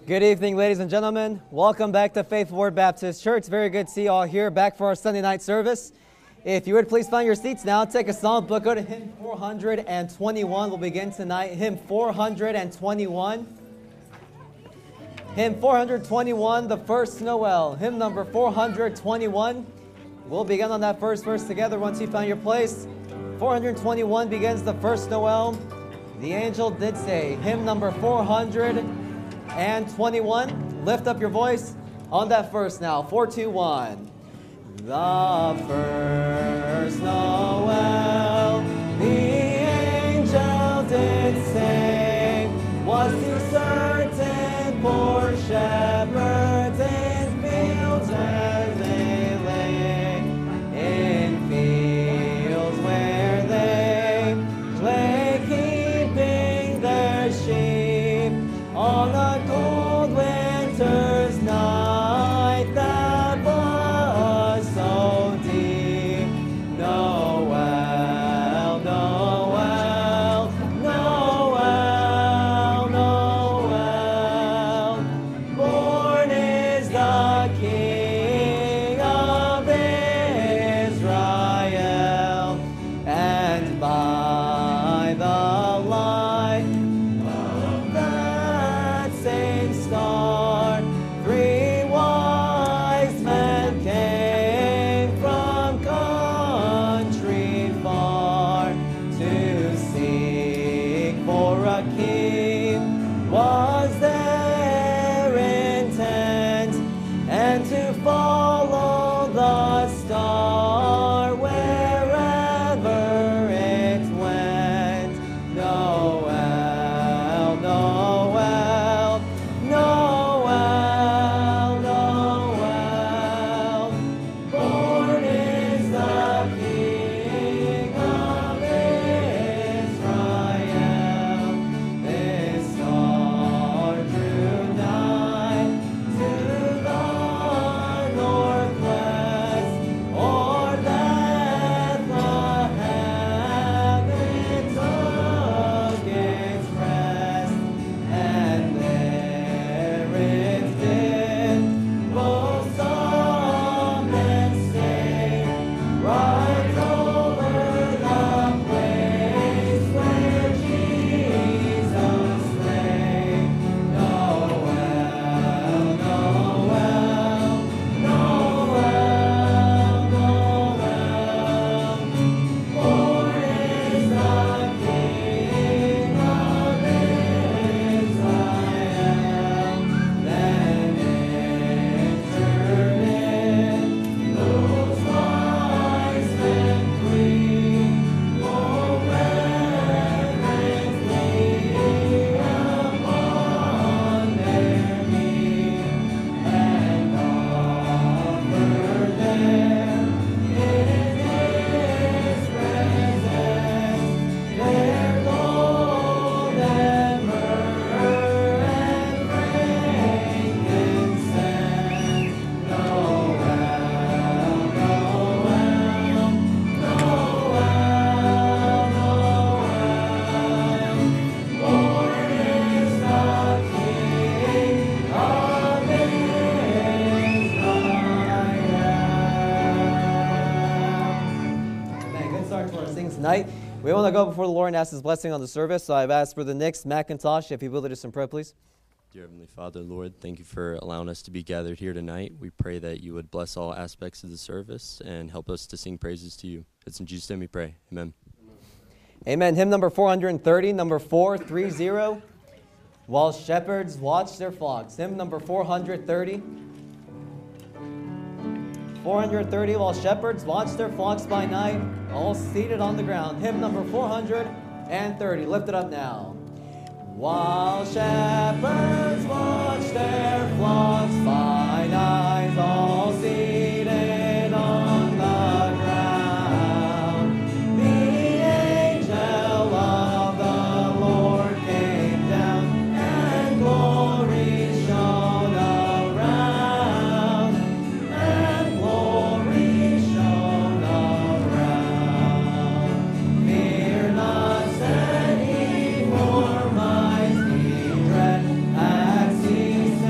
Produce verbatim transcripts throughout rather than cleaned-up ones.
Good evening, ladies and gentlemen. Welcome back to Faithful Word Baptist Church. Very good to see you all here, back for our Sunday night service. If you would please find your seats now, take a psalm book, go to hymn four hundred twenty-one. We'll begin tonight, hymn four hundred twenty-one. Hymn four hundred twenty-one, the first Noel. Hymn number four hundred twenty-one. We'll begin on that first verse together once you found your place. four hundred twenty-one begins the first Noel. The angel did say, hymn number four hundred twenty-one. Lift up your voice on that verse now. four, two, one. The first Noel, the angel did say, was to certain poor shepherds in fields where they lay, in fields where they lay keeping their sheep on a cold winter's night that was so deep. Noel, Noel, Noel, Noel. Born is the King of Israel, and by the light of that same star, three wise men came from country far to seek for a king. Was their intent, and to follow the star wherever it went. Noel, Noel, Noel, Noel. Born is the King of Israel. This star drew nigh to the northwest, o'er Bethlehem it took its rest, and there it did both stop and stay, right over the place where Jesus lay. Noel, Noel, Noel, Noel. Born is the King of Israel. Then entered in those wise men three, oh reverently upon their knee, and offered them in His presence their gold and myrrh and frankincense. Noel, Noel, Noel, Noel. Born is the King of Israel. Man, good start to our sings tonight. We want to go before the Lord and ask His blessing on the service. So I've asked for the Nick's McIntosh, if he will lead us in prayer, please. Dear Heavenly Father, Lord, thank you for allowing us to be gathered here tonight. We pray that you would bless all aspects of the service and help us to sing praises to you. It's in Jesus' name we pray. Amen. Amen. Hymn number four hundred thirty, number four three zero. While shepherds watch their flocks. Hymn number four hundred thirty. four hundred thirty, while shepherds watch their flocks by night, all seated on the ground. Hymn number four hundred thirty. Lift it up now. While shepherds watch their flocks by night, all seated on the ground, the angel of the Lord came down, and glory shone around, and glory shone around. Fear not, said he, for mighty dread, as he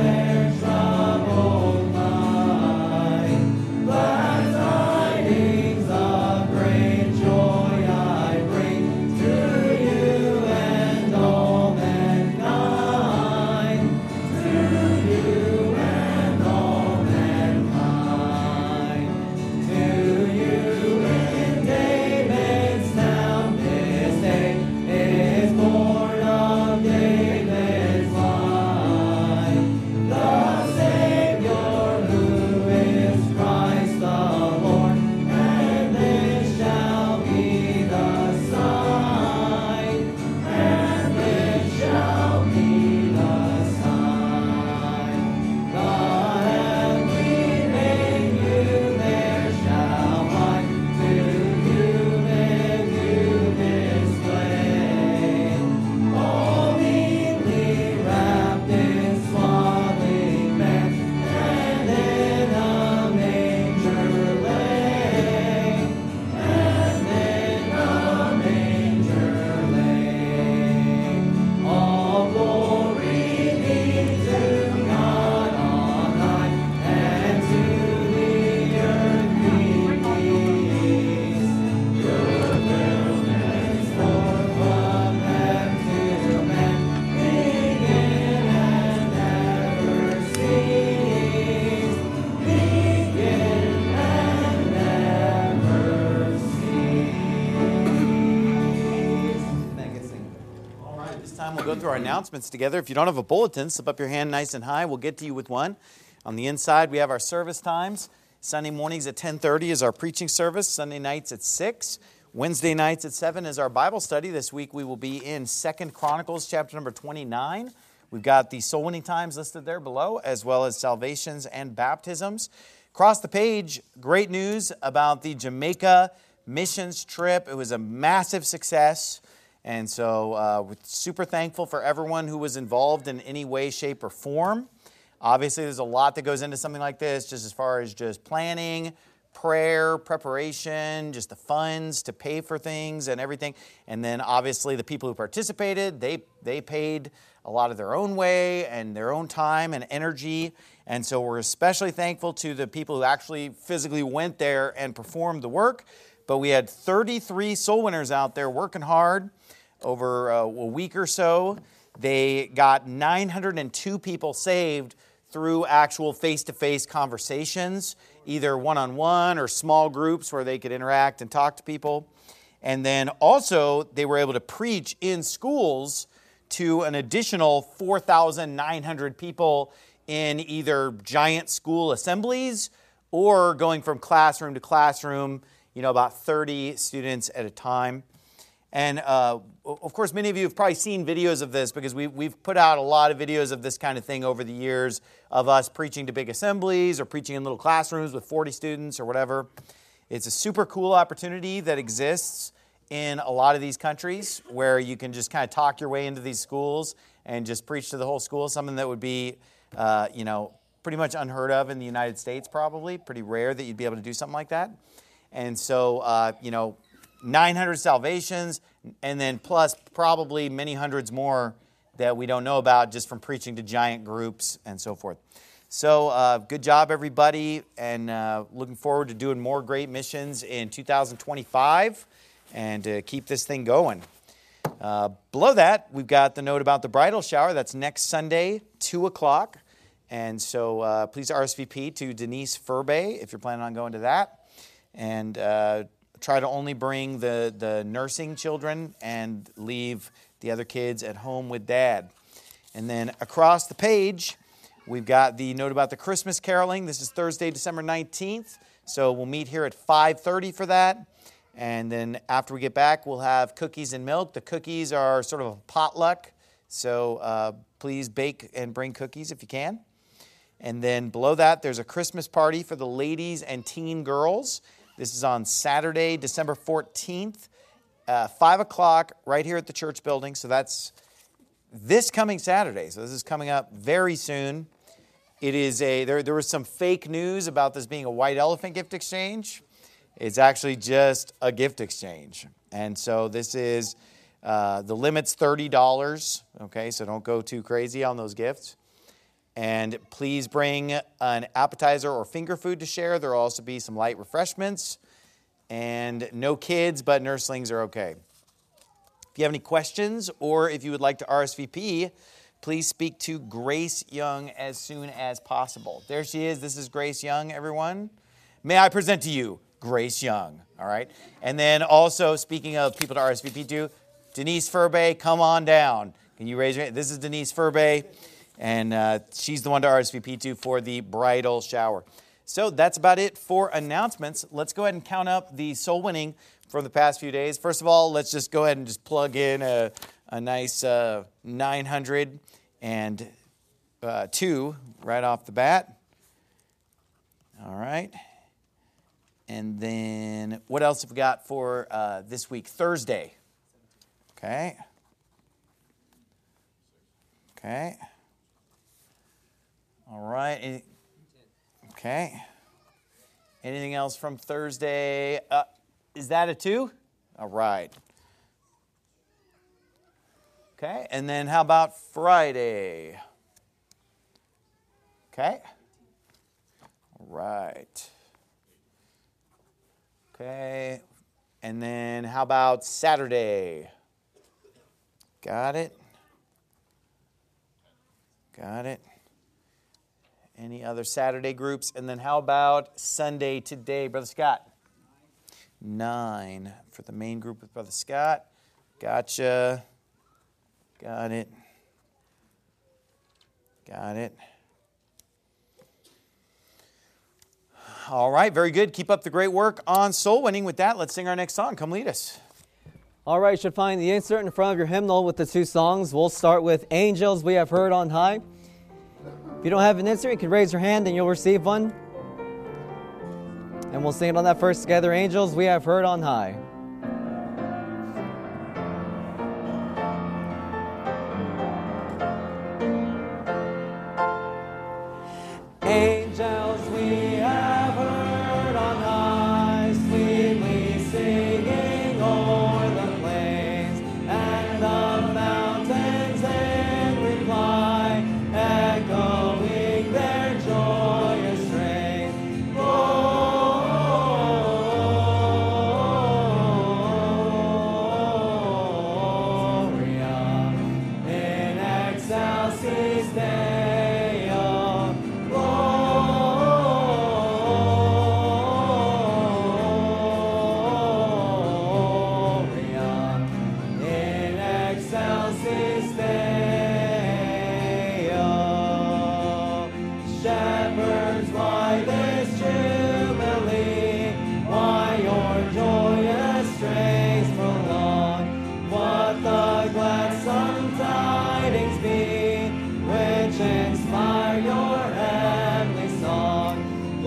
through our announcements together. If you don't have a bulletin, slip up your hand nice and high. We'll get to you with one. On the inside, we have our service times. Sunday mornings at ten thirty is our preaching service. Sunday nights at six. Wednesday nights at seven is our Bible study. This week we will be in Second Chronicles chapter number twenty-nine. We've got the soul winning times listed there below, as well as salvations and baptisms. Across the page, great news about the Jamaica missions trip. It was a massive success. And so uh, we're super thankful for everyone who was involved in any way, shape, or form. Obviously, there's a lot that goes into something like this, just as far as just planning, prayer, preparation, just the funds to pay for things and everything. And then obviously the people who participated, they they paid a lot of their own way and their own time and energy. And so we're especially thankful to the people who actually physically went there and performed the work. But we had thirty-three soul winners out there working hard over a week or so. They got nine hundred two people saved through actual face-to-face conversations, either one-on-one or small groups where they could interact and talk to people. And then also they were able to preach in schools to an additional four thousand nine hundred people in either giant school assemblies or going from classroom to classroom, you know, about thirty students at a time. And, uh, of course, many of you have probably seen videos of this because we, we've put out a lot of videos of this kind of thing over the years of us preaching to big assemblies or preaching in little classrooms with forty students or whatever. It's a super cool opportunity that exists in a lot of these countries where you can just kind of talk your way into these schools and just preach to the whole school, something that would be, uh, you know, pretty much unheard of in the United States probably, pretty rare that you'd be able to do something like that. And so, uh, you know, nine hundred salvations, and then plus probably many hundreds more that we don't know about just from preaching to giant groups and so forth. So uh, good job, everybody, and uh, looking forward to doing more great missions in two thousand twenty-five and to keep this thing going. Uh, below that, we've got the note about the bridal shower. That's next Sunday, two o'clock. And so uh, please R S V P to Denise Furby if you're planning on going to that. And uh, try to only bring the, the nursing children and leave the other kids at home with Dad. And then across the page, we've got the note about the Christmas caroling. This is Thursday, December nineteenth. So we'll meet here at five thirty for that. And then after we get back, we'll have cookies and milk. The cookies are sort of a potluck. So uh, please bake and bring cookies if you can. And then below that, there's a Christmas party for the ladies and teen girls. This is on Saturday, December fourteenth, uh, five o'clock, right here at the church building. So that's this coming Saturday. So this is coming up very soon. It is a there. There was some fake news about this being a white elephant gift exchange. It's actually just a gift exchange. And so this is, uh, the limit's thirty dollars. Okay, so don't go too crazy on those gifts. And please bring an appetizer or finger food to share. There will also be some light refreshments. And no kids, but nurslings are okay. If you have any questions or if you would like to R S V P, please speak to Grace Young as soon as possible. There she is. This is Grace Young, everyone. May I present to you Grace Young, all right? And then also, speaking of people to R S V P to, Denise Furby, come on down. Can you raise your hand? This is Denise Furby. And uh, she's the one to R S V P to for the bridal shower. So that's about it for announcements. Let's go ahead and count up the soul winning from the past few days. First of all, let's just go ahead and just plug in a, a nice uh, nine hundred two right off the bat. All right. And then what else have we got for uh, this week? Thursday. Okay. Okay. All right. Okay. Anything else from Thursday? Uh, is that a two? All right. Okay. And then how about Friday? Okay. All right. Okay. And then how about Saturday? Got it. Got it. Any other Saturday groups? And then how about Sunday today, Brother Scott? Nine for the main group with Brother Scott. Gotcha. Got it. Got it. All right, very good. Keep up the great work on soul winning. With that, let's sing our next song. Come lead us. All right, you should find the insert in front of your hymnal with the two songs. We'll start with Angels We Have Heard on High. If you don't have an insert, you can raise your hand and you'll receive one. And we'll sing it on that first together. Angels We Have Heard on High. Angels we have heard on high, sweetly singing o'er the plains, and the mountains in reply, echoing their joyous strain. Gloria in excelsis Deo. Shepherds, why this jubilee? Why your joyous strains prolong? What the gladsome tidings be, which inspire your heavenly song?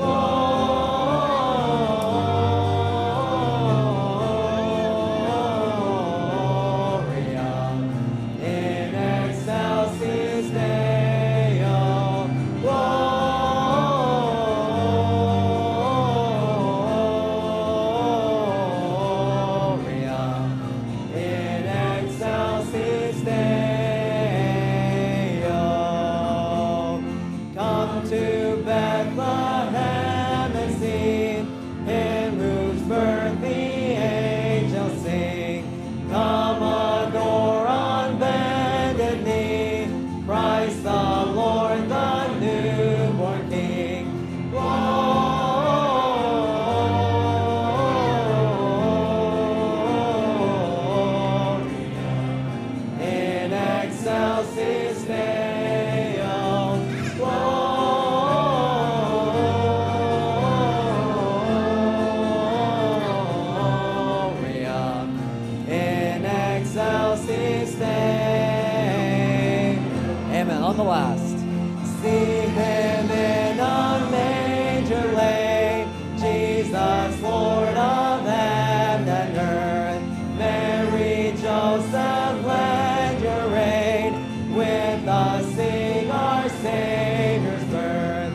Gloria in excelsis Deo. To Bethlehem and see him whose birth the angels sing. Come adore on bended knee Christ the Lord, the newborn King. Gloria in excelsis Deo. Amen. On the last. See him in a manger laid, Jesus, Lord of heaven and earth. Mary, Joseph, lend your aid. With us sing our Savior's birth.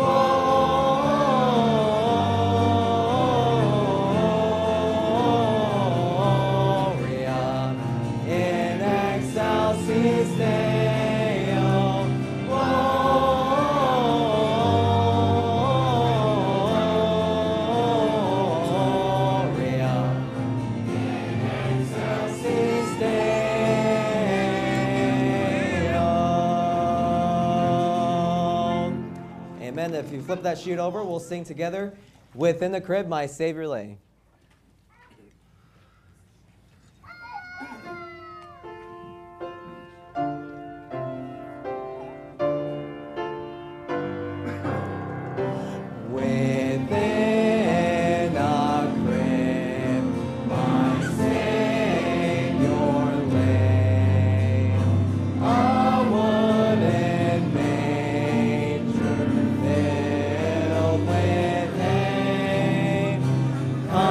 Gloria in excelsis Deo. Gloria in excelsis Deo. Amen. If you flip that sheet over, we'll sing together. Within the crib, my Savior lay. Within a crib, my Savior lay, a wooden manger filled with hay.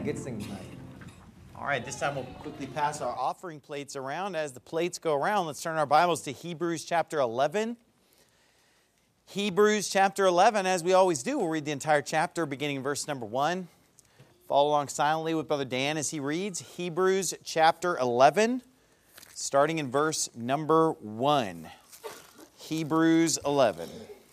good singing tonight. All right, this time we'll quickly pass our offering plates around. As the plates go around, let's turn our Bibles to Hebrews chapter eleven. Hebrews chapter eleven, as we always do, we'll read the entire chapter beginning in verse number one. Follow along silently with Brother Dan as he reads. Hebrews chapter eleven, starting in verse number one. Hebrews eleven.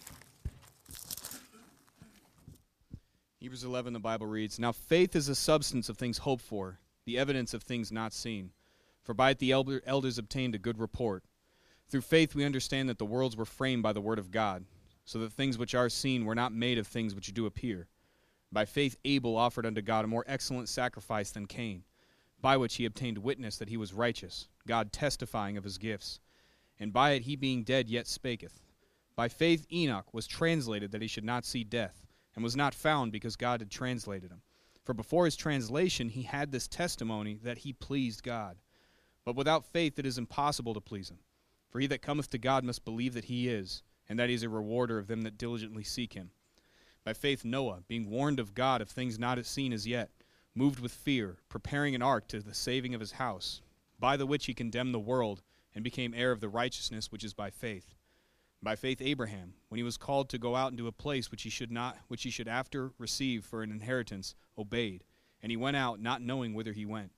Hebrews eleven, the Bible reads, Now faith is the substance of things hoped for, the evidence of things not seen. For by it the elder, elders obtained a good report. Through faith we understand that the worlds were framed by the word of God, so that things which are seen were not made of things which do appear. By faith Abel offered unto God a more excellent sacrifice than Cain, by which he obtained witness that he was righteous, God testifying of his gifts. And by it he being dead yet spaketh. By faith Enoch was translated that he should not see death, and was not found because God had translated him. For before his translation he had this testimony that he pleased God. But without faith it is impossible to please him. For he that cometh to God must believe that he is, and that he is a rewarder of them that diligently seek him. By faith Noah, being warned of God of things not seen as yet, moved with fear, preparing an ark to the saving of his house, by the which he condemned the world, and became heir of the righteousness which is by faith. By faith Abraham, when he was called to go out into a place which he should not, which he should after receive for an inheritance, obeyed, and he went out not knowing whither he went.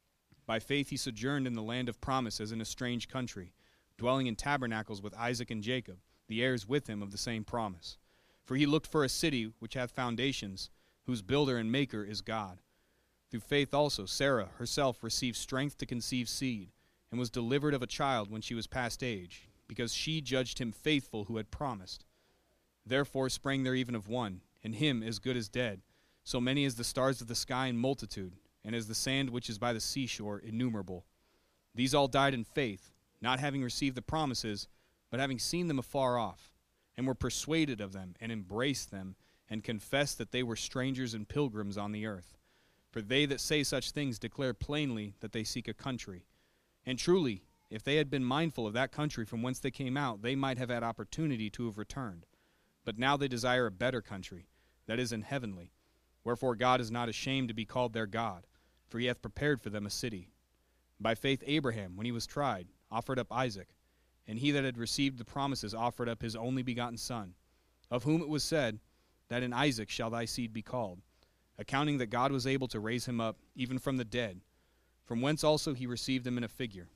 By faith he sojourned in the land of promise as in a strange country, dwelling in tabernacles with Isaac and Jacob, the heirs with him of the same promise. For he looked for a city which hath foundations, whose builder and maker is God. Through faith also Sarah herself received strength to conceive seed, and was delivered of a child when she was past age, because she judged him faithful who had promised. Therefore sprang there even of one, and him as good as dead, so many as the stars of the sky in multitude, and as the sand which is by the seashore innumerable. These all died in faith, not having received the promises, but having seen them afar off, and were persuaded of them, and embraced them, and confessed that they were strangers and pilgrims on the earth. For they that say such things declare plainly that they seek a country. And truly, if they had been mindful of that country from whence they came out, they might have had opportunity to have returned. But now they desire a better country, that is in heavenly. Wherefore God is not ashamed to be called their God, for he hath prepared for them a city. By faith Abraham, when he was tried, offered up Isaac, and he that had received the promises offered up his only begotten son, of whom it was said, that in Isaac shall thy seed be called, accounting that God was able to raise him up even from the dead, from whence also he received him in a figure.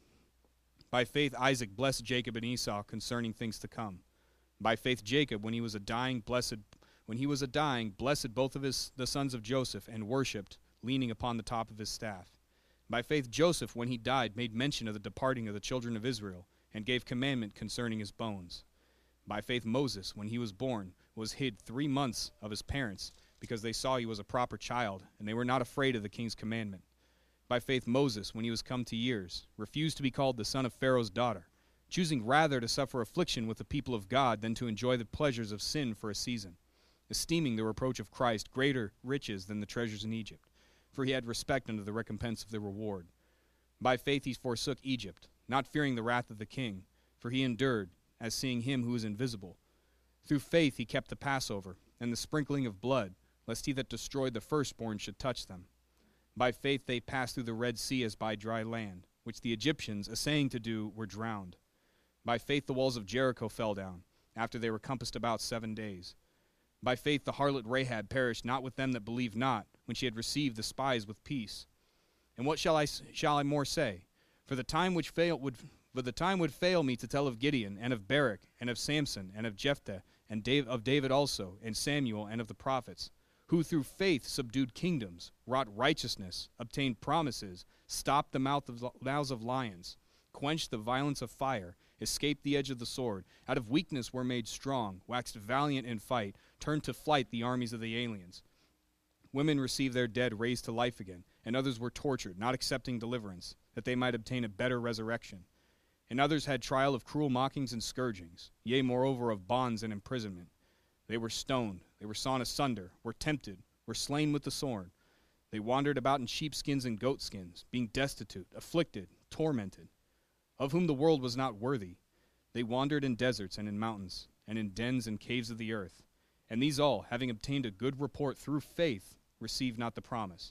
By faith Isaac blessed Jacob and Esau concerning things to come. By faith Jacob, when he was a dying, blessed when he was a dying, blessed both of his the sons of Joseph, and worshipped, leaning upon the top of his staff. By faith Joseph, when he died, made mention of the departing of the children of Israel, and gave commandment concerning his bones. By faith Moses, when he was born, was hid three months of his parents, because they saw he was a proper child, and they were not afraid of the king's commandment. By faith Moses, when he was come to years, refused to be called the son of Pharaoh's daughter, choosing rather to suffer affliction with the people of God than to enjoy the pleasures of sin for a season, esteeming the reproach of Christ greater riches than the treasures in Egypt, for he had respect unto the recompense of the reward. By faith he forsook Egypt, not fearing the wrath of the king, for he endured, as seeing him who is invisible. Through faith he kept the Passover, and the sprinkling of blood, lest he that destroyed the firstborn should touch them. By faith they passed through the Red Sea as by dry land, which the Egyptians, essaying to do, were drowned. By faith the walls of Jericho fell down, after they were compassed about seven days. By faith the harlot Rahab perished not with them that believed not, when she had received the spies with peace. And what shall I shall I more say? For the time which fail would but the time would fail me to tell of Gideon, and of Barak, and of Samson, and of Jephthah, and Dave, of David also, and Samuel, and of the prophets, who through faith subdued kingdoms, wrought righteousness, obtained promises, stopped the mouth of mouths of lions, quenched the violence of fire, escaped the edge of the sword, out of weakness were made strong, waxed valiant in fight, turned to flight the armies of the aliens. Women received their dead raised to life again, and others were tortured, not accepting deliverance, that they might obtain a better resurrection. And others had trial of cruel mockings and scourgings, yea, moreover, of bonds and imprisonment. They were stoned, they were sawn asunder, were tempted, were slain with the sword. They wandered about in sheepskins and goatskins, being destitute, afflicted, tormented, of whom the world was not worthy. They wandered in deserts and in mountains, and in dens and caves of the earth. And these all, having obtained a good report through faith, received not the promise,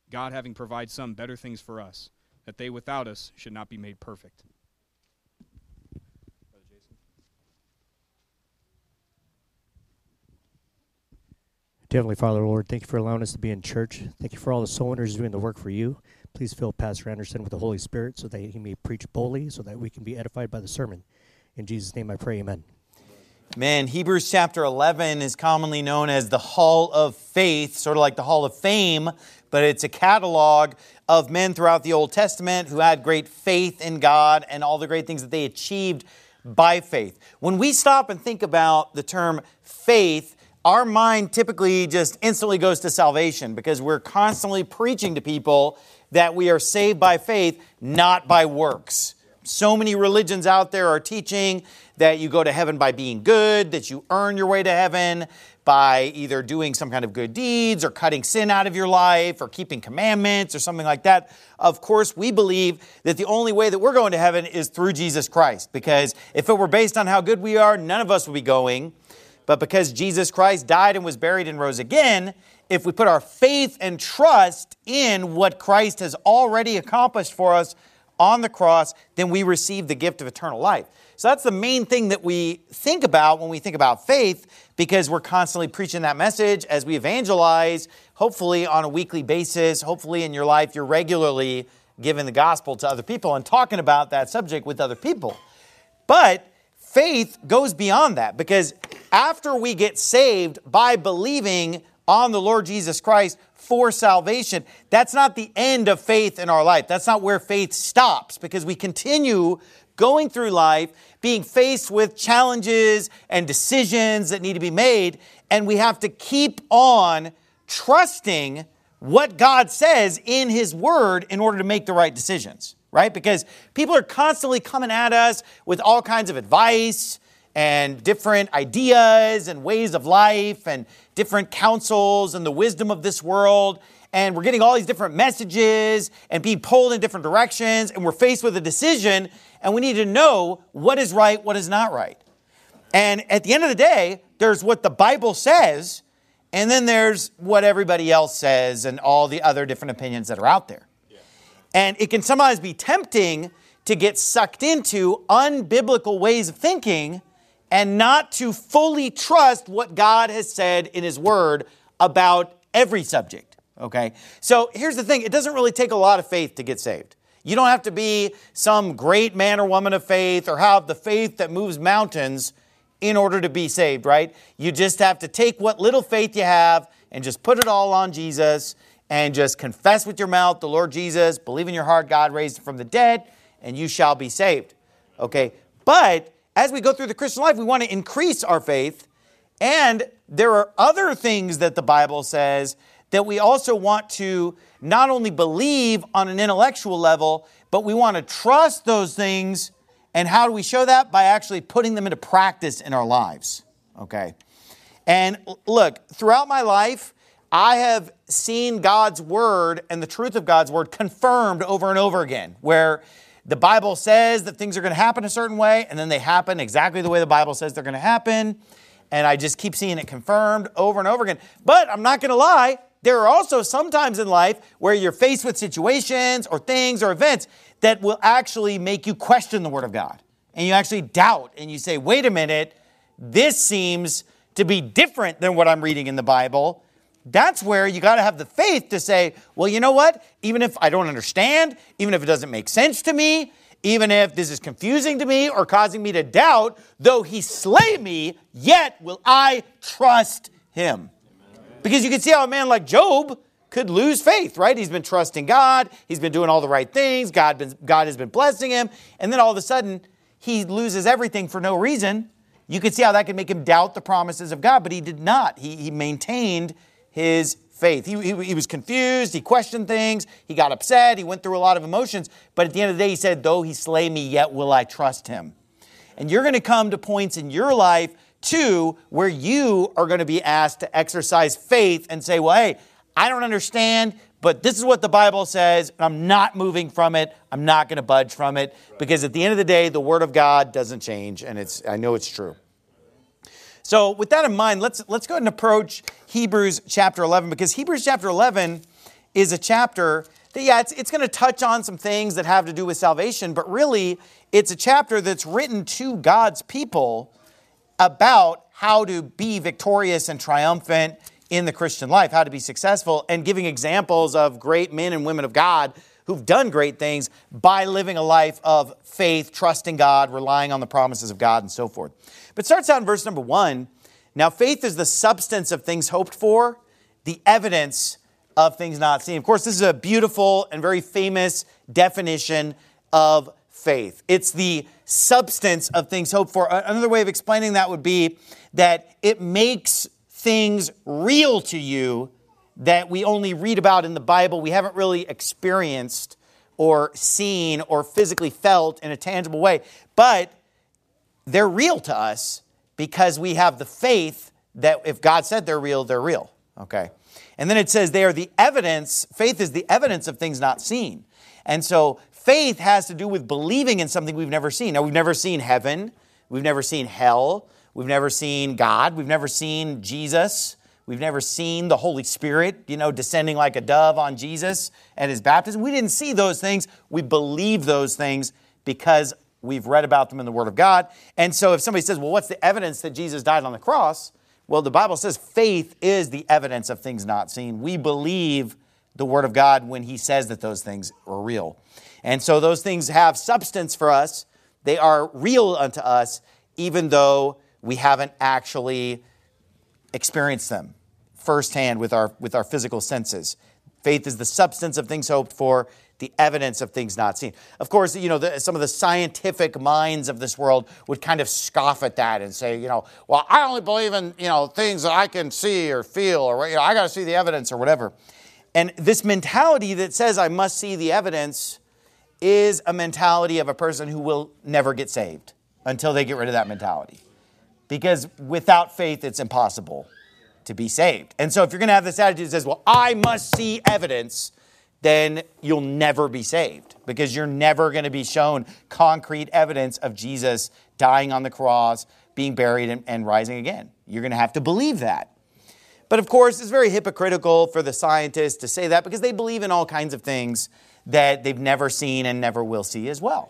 God having provided some better things for us, that they without us should not be made perfect. Heavenly Father, Lord, thank you for allowing us to be in church. Thank you for all the soul winners doing the work for you. Please fill Pastor Anderson with the Holy Spirit so that he may preach boldly, so that we can be edified by the sermon. In Jesus' name I pray, amen. Man, Hebrews chapter eleven is commonly known as the Hall of Faith, sort of like the Hall of Fame, but it's a catalog of men throughout the Old Testament who had great faith in God and all the great things that they achieved by faith. When we stop and think about the term faith, our mind typically just instantly goes to salvation because we're constantly preaching to people that we are saved by faith, not by works. So many religions out there are teaching that you go to heaven by being good, that you earn your way to heaven by either doing some kind of good deeds or cutting sin out of your life or keeping commandments or something like that. Of course, we believe that the only way that we're going to heaven is through Jesus Christ, because if it were based on how good we are, none of us would be going. But because Jesus Christ died and was buried and rose again, if we put our faith and trust in what Christ has already accomplished for us on the cross, then we receive the gift of eternal life. So that's the main thing that we think about when we think about faith, because we're constantly preaching that message as we evangelize, hopefully on a weekly basis. Hopefully in your life you're regularly giving the gospel to other people and talking about that subject with other people. But faith goes beyond that, because after we get saved by believing on the Lord Jesus Christ for salvation, that's not the end of faith in our life. That's not where faith stops, because we continue going through life being faced with challenges and decisions that need to be made, and we have to keep on trusting what God says in His Word in order to make the right decisions, right? Because people are constantly coming at us with all kinds of advice and different ideas and ways of life and different counsels and the wisdom of this world. And we're getting all these different messages and being pulled in different directions. And we're faced with a decision, and we need to know what is right, what is not right. And at the end of the day, there's what the Bible says, and then there's what everybody else says and all the other different opinions that are out there. Yeah. And it can sometimes be tempting to get sucked into unbiblical ways of thinking and not to fully trust what God has said in His Word about every subject, okay? So here's the thing. It doesn't really take a lot of faith to get saved. You don't have to be some great man or woman of faith or have the faith that moves mountains in order to be saved, right? You just have to take what little faith you have and just put it all on Jesus and just confess with your mouth the Lord Jesus, believe in your heart God raised Him from the dead, and you shall be saved, okay? But as we go through the Christian life, we want to increase our faith. And there are other things that the Bible says that we also want to not only believe on an intellectual level, but we want to trust those things. And how do we show that? By actually putting them into practice in our lives. Okay. And look, throughout my life, I have seen God's Word and the truth of God's Word confirmed over and over again, where the Bible says that things are going to happen a certain way, and then they happen exactly the way the Bible says they're going to happen. And I just keep seeing it confirmed over and over again. But I'm not going to lie, there are also some times in life where you're faced with situations or things or events that will actually make you question the Word of God. And you actually doubt, and you say, wait a minute, this seems to be different than what I'm reading in the Bible. That's where you got to have the faith to say, well, you know what? Even if I don't understand, even if it doesn't make sense to me, even if this is confusing to me or causing me to doubt, though He slay me, yet will I trust Him. Because you can see how a man like Job could lose faith, right? He's been trusting God. He's been doing all the right things. God, been, God has been blessing him. And then all of a sudden, he loses everything for no reason. You could see how that could make him doubt the promises of God, but he did not. He, he maintained his faith. He, he, he was confused. He questioned things. He got upset. He went through a lot of emotions. But at the end of the day, he said, though He slay me, yet will I trust Him. And you're going to come to points in your life, too, where you are going to be asked to exercise faith and say, well, hey, I don't understand, but this is what the Bible says. And I'm not moving from it. I'm not going to budge from it. Because at the end of the day, the Word of God doesn't change. And it's I know it's true. So with that in mind, let's let's go ahead and approach Hebrews chapter eleven, because Hebrews chapter eleven is a chapter that, yeah, it's, it's going to touch on some things that have to do with salvation, but really it's a chapter that's written to God's people about how to be victorious and triumphant in the Christian life, how to be successful, and giving examples of great men and women of God who've done great things by living a life of faith, trusting God, relying on the promises of God, and so forth. But it starts out in verse number one. Now, faith is the substance of things hoped for, the evidence of things not seen. Of course, this is a beautiful and very famous definition of faith. It's the substance of things hoped for. Another way of explaining that would be that it makes things real to you that we only read about in the Bible. We haven't really experienced or seen or physically felt in a tangible way. But they're real to us because we have the faith that if God said they're real, they're real. Okay. And then it says they are the evidence. Faith is the evidence of things not seen. And so faith has to do with believing in something we've never seen. Now, we've never seen heaven. We've never seen hell. We've never seen God. We've never seen Jesus. We've never seen the Holy Spirit, you know, descending like a dove on Jesus at his baptism. We didn't see those things. We believe those things because we've read about them in the Word of God. And so if somebody says, well, what's the evidence that Jesus died on the cross? Well, the Bible says faith is the evidence of things not seen. We believe the Word of God when he says that those things are real. And so those things have substance for us. They are real unto us, even though we haven't actually experienced them firsthand with our, with our physical senses. Faith is the substance of things hoped for, the evidence of things not seen. Of course, you know, the, some of the scientific minds of this world would kind of scoff at that and say, you know, well, I only believe in, you know, things that I can see or feel, or, you know, I got to see the evidence or whatever. And this mentality that says I must see the evidence is a mentality of a person who will never get saved until they get rid of that mentality. Because without faith, it's impossible to be saved. And so if you're going to have this attitude that says, well, I must see evidence, then you'll never be saved because you're never going to be shown concrete evidence of Jesus dying on the cross, being buried, and, and rising again. You're going to have to believe that. But of course, it's very hypocritical for the scientists to say that because they believe in all kinds of things that they've never seen and never will see as well.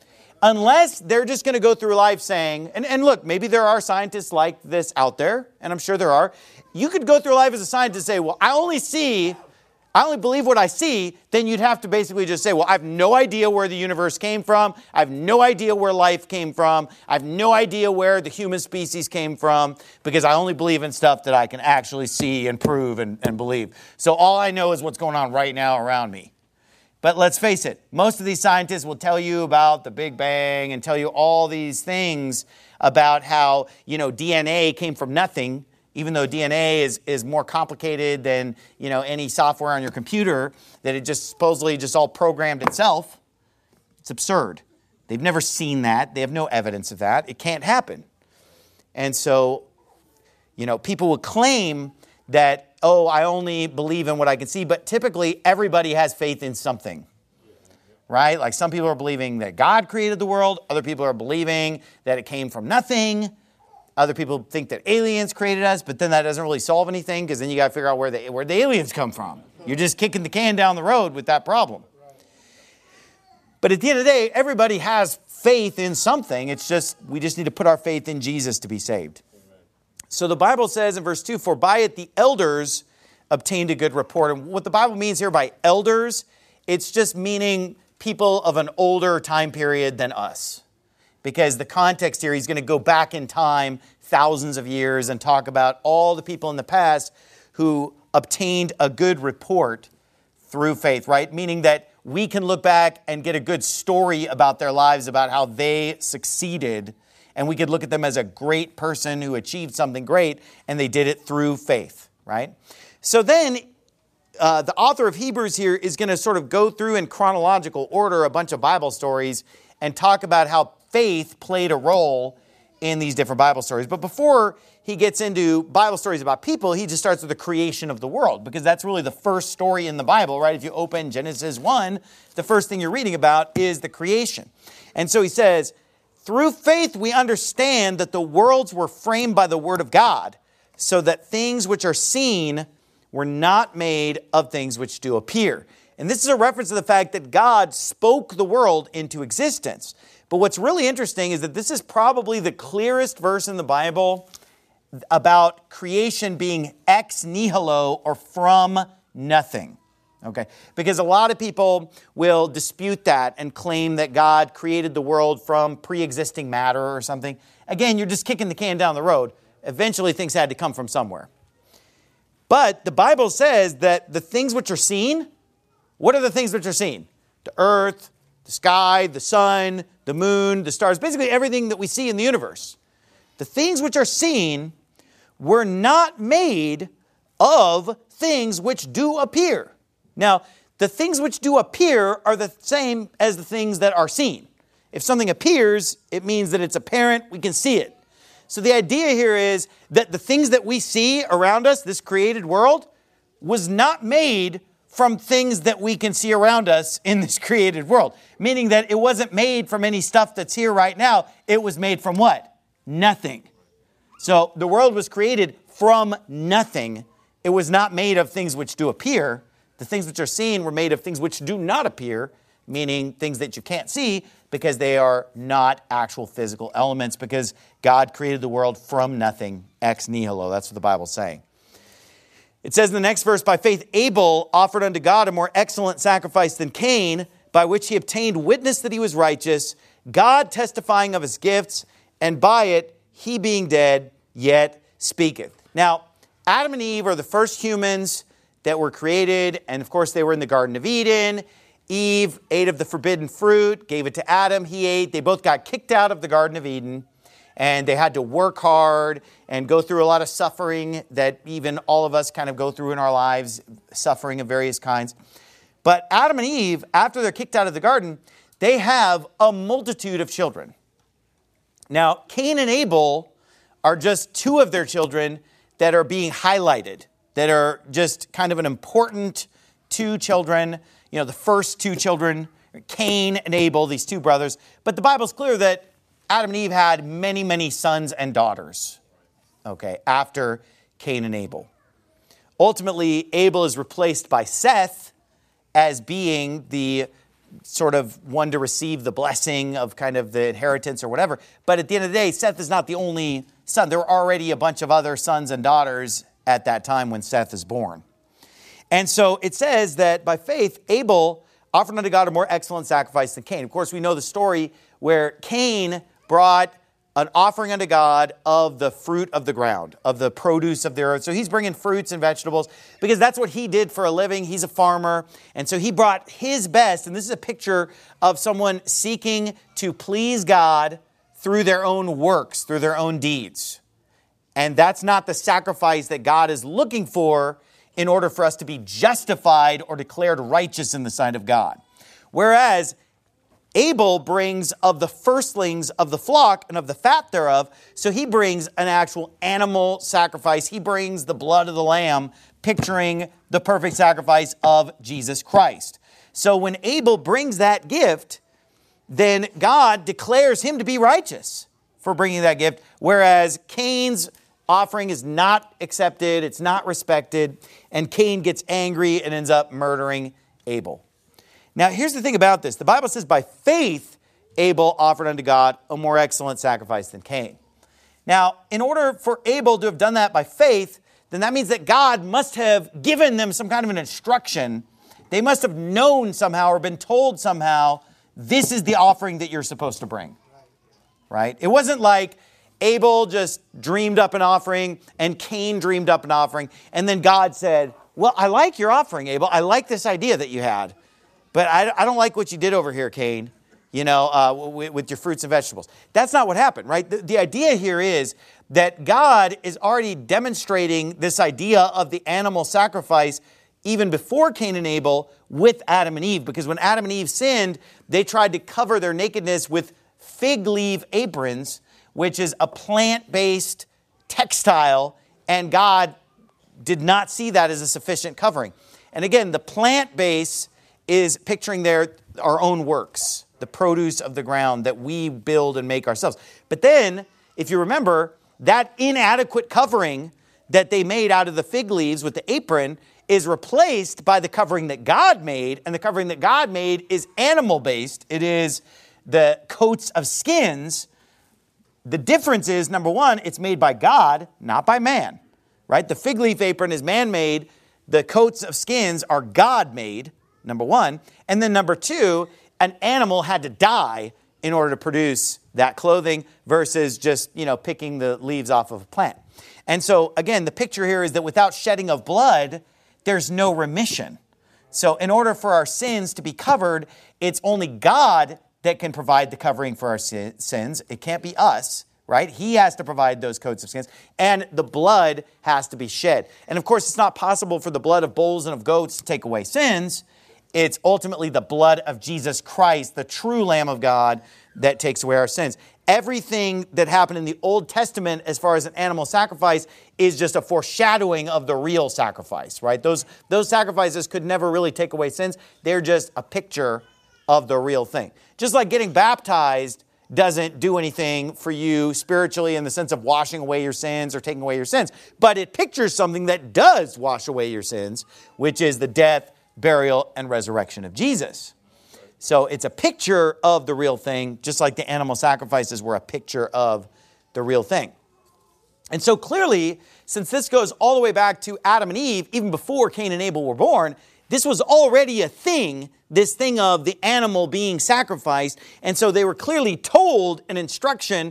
Unless they're just going to go through life saying, and, and look, maybe there are scientists like this out there, and I'm sure there are. You could go through life as a scientist and say, well, I only see, I only believe what I see. Then you'd have to basically just say, well, I have no idea where the universe came from. I have no idea where life came from. I have no idea where the human species came from because I only believe in stuff that I can actually see and prove and, and believe. So all I know is what's going on right now around me. But let's face it, most of these scientists will tell you about the Big Bang and tell you all these things about how, you know, D N A came from nothing, even though D N A is, is more complicated than, you know, any software on your computer, that it just supposedly just all programmed itself. It's absurd. They've never seen that. They have no evidence of that. It can't happen. And so, you know, people will claim that, oh, I only believe in what I can see, but typically everybody has faith in something, right? Like some people are believing that God created the world. Other people are believing that it came from nothing. Other people think that aliens created us, but then that doesn't really solve anything because then you got to figure out where the, where the aliens come from. You're just kicking the can down the road with that problem. But at the end of the day, everybody has faith in something. It's just, we just need to put our faith in Jesus to be saved. So the Bible says in verse two, for by it the elders obtained a good report. And what the Bible means here by elders, it's just meaning people of an older time period than us. Because the context here, he's going to go back in time thousands of years and talk about all the people in the past who obtained a good report through faith, right? Meaning that we can look back and get a good story about their lives, about how they succeeded. And we could look at them as a great person who achieved something great, and they did it through faith, right? So then uh, the author of Hebrews here is going to sort of go through in chronological order a bunch of Bible stories and talk about how faith played a role in these different Bible stories. But before he gets into Bible stories about people, he just starts with the creation of the world, because that's really the first story in the Bible, right? If you open Genesis one, the first thing you're reading about is the creation. And so he says, through faith, we understand that the worlds were framed by the word of God, so that things which are seen were not made of things which do appear. And this is a reference to the fact that God spoke the world into existence. But what's really interesting is that this is probably the clearest verse in the Bible about creation being ex nihilo, or from nothing. Okay? Because a lot of people will dispute that and claim that God created the world from pre-existing matter or something. Again, you're just kicking the can down the road. Eventually things had to come from somewhere. But the Bible says that the things which are seen, what are the things which are seen? The earth, the sky, the sun, the moon, the stars, basically everything that we see in the universe. The things which are seen were not made of things which do appear. Now, the things which do appear are the same as the things that are seen. If something appears, it means that it's apparent, we can see it. So the idea here is that the things that we see around us, this created world, was not made from things that we can see around us in this created world. Meaning that it wasn't made from any stuff that's here right now. It was made from what? Nothing. So the world was created from nothing. It was not made of things which do appear. The things which are seen were made of things which do not appear, meaning things that you can't see, because they are not actual physical elements, because God created the world from nothing, ex nihilo. That's what the Bible's saying. It says in the next verse, by faith Abel offered unto God a more excellent sacrifice than Cain, by which he obtained witness that he was righteous, God testifying of his gifts, and by it he being dead yet speaketh. Now, Adam and Eve are the first humans that were created, and of course they were in the Garden of Eden. Eve ate of the forbidden fruit, gave it to Adam, he ate. They both got kicked out of the Garden of Eden, and they had to work hard and go through a lot of suffering that even all of us kind of go through in our lives, suffering of various kinds. But Adam and Eve, after they're kicked out of the garden, they have a multitude of children. Now, Cain and Abel are just two of their children that are being highlighted, that are just kind of an important two children. You know, the first two children, Cain and Abel, these two brothers. But the Bible's clear that Adam and Eve had many, many sons and daughters, okay, after Cain and Abel. Ultimately, Abel is replaced by Seth as being the sort of one to receive the blessing of kind of the inheritance or whatever. But at the end of the day, Seth is not the only son. There were already a bunch of other sons and daughters at that time when Seth is born. And so it says that by faith, Abel offered unto God a more excellent sacrifice than Cain. Of course, we know the story where Cain brought an offering unto God of the fruit of the ground, of the produce of the earth. So he's bringing fruits and vegetables because that's what he did for a living. He's a farmer. And so he brought his best. And this is a picture of someone seeking to please God through their own works, through their own deeds. And that's not the sacrifice that God is looking for in order for us to be justified or declared righteous in the sight of God. Whereas Abel brings of the firstlings of the flock and of the fat thereof. So he brings an actual animal sacrifice. He brings the blood of the lamb, picturing the perfect sacrifice of Jesus Christ. So when Abel brings that gift, then God declares him to be righteous for bringing that gift. Whereas Cain's offering is not accepted, it's not respected, and Cain gets angry and ends up murdering Abel. Now, here's the thing about this. The Bible says, by faith, Abel offered unto God a more excellent sacrifice than Cain. Now, in order for Abel to have done that by faith, then that means that God must have given them some kind of an instruction. They must have known somehow or been told somehow, this is the offering that you're supposed to bring. Right? It wasn't like Abel just dreamed up an offering and Cain dreamed up an offering, and then God said, well, I like your offering, Abel. I like this idea that you had. But I, I don't like what you did over here, Cain, you know, uh, with, with your fruits and vegetables. That's not what happened, right? The, the idea here is that God is already demonstrating this idea of the animal sacrifice even before Cain and Abel with Adam and Eve. Because when Adam and Eve sinned, they tried to cover their nakedness with fig leaf aprons, which is a plant-based textile, and God did not see that as a sufficient covering. And again, the plant base is picturing there our own works, the produce of the ground that we build and make ourselves. But then, if you remember, that inadequate covering that they made out of the fig leaves with the apron is replaced by the covering that God made, and the covering that God made is animal-based. It is the coats of skins. The difference is, number one, it's made by God, not by man, right? The fig leaf apron is man-made. The coats of skins are God-made, number one. And then number two, an animal had to die in order to produce that clothing versus just, you know, picking the leaves off of a plant. And so, again, the picture here is that without shedding of blood, there's no remission. So in order for our sins to be covered, it's only God that can provide the covering for our sins. It can't be us, right? He has to provide those coats of skins, and the blood has to be shed. And of course, it's not possible for the blood of bulls and of goats to take away sins. It's ultimately the blood of Jesus Christ, the true Lamb of God, that takes away our sins. Everything that happened in the Old Testament as far as an animal sacrifice is just a foreshadowing of the real sacrifice, right? Those, those sacrifices could never really take away sins. They're just a picture of the real thing. Just like getting baptized doesn't do anything for you spiritually in the sense of washing away your sins or taking away your sins, but it pictures something that does wash away your sins, which is the death, burial, and resurrection of Jesus. So it's a picture of the real thing, just like the animal sacrifices were a picture of the real thing. And so clearly, since this goes all the way back to Adam and Eve, even before Cain and Abel were born, this was already a thing, this thing of the animal being sacrificed. And so they were clearly told an instruction.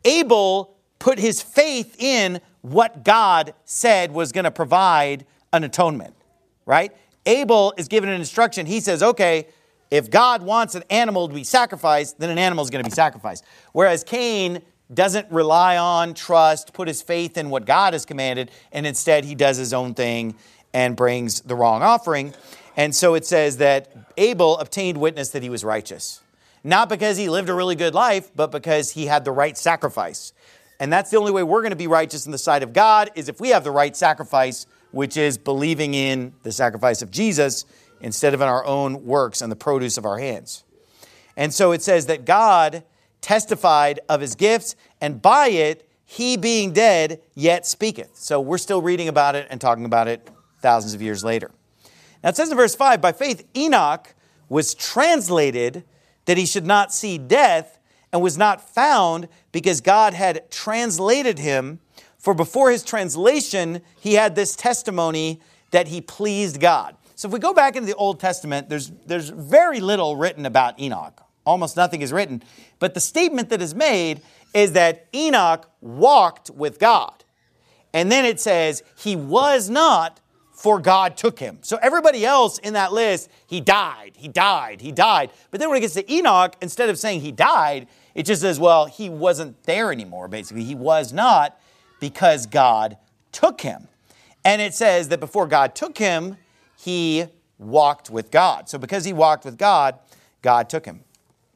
Abel put his faith in what God said was going to provide an atonement, right? Abel is given an instruction. He says, okay, if God wants an animal to be sacrificed, then an animal is going to be sacrificed. Whereas Cain doesn't rely on, trust, put his faith in what God has commanded, and instead he does his own thing and brings the wrong offering. And so it says that Abel obtained witness that he was righteous. Not because he lived a really good life, but because he had the right sacrifice. And that's the only way we're going to be righteous in the sight of God, is if we have the right sacrifice, which is believing in the sacrifice of Jesus instead of in our own works and the produce of our hands. And so it says that God testified of his gifts, and by it, he being dead yet speaketh. So we're still reading about it and talking about it thousands of years later. Now it says in verse five, by faith Enoch was translated that he should not see death, and was not found because God had translated him. For before his translation, he had this testimony that he pleased God. So if we go back into the Old Testament, there's, there's very little written about Enoch. Almost nothing is written. But the statement that is made is that Enoch walked with God. And then it says, he was not, for God took him. So everybody else in that list, he died, he died, he died. But then when it gets to Enoch, instead of saying he died, it just says, well, he wasn't there anymore, basically. He was not, because God took him. And it says that before God took him, he walked with God. So because he walked with God, God took him.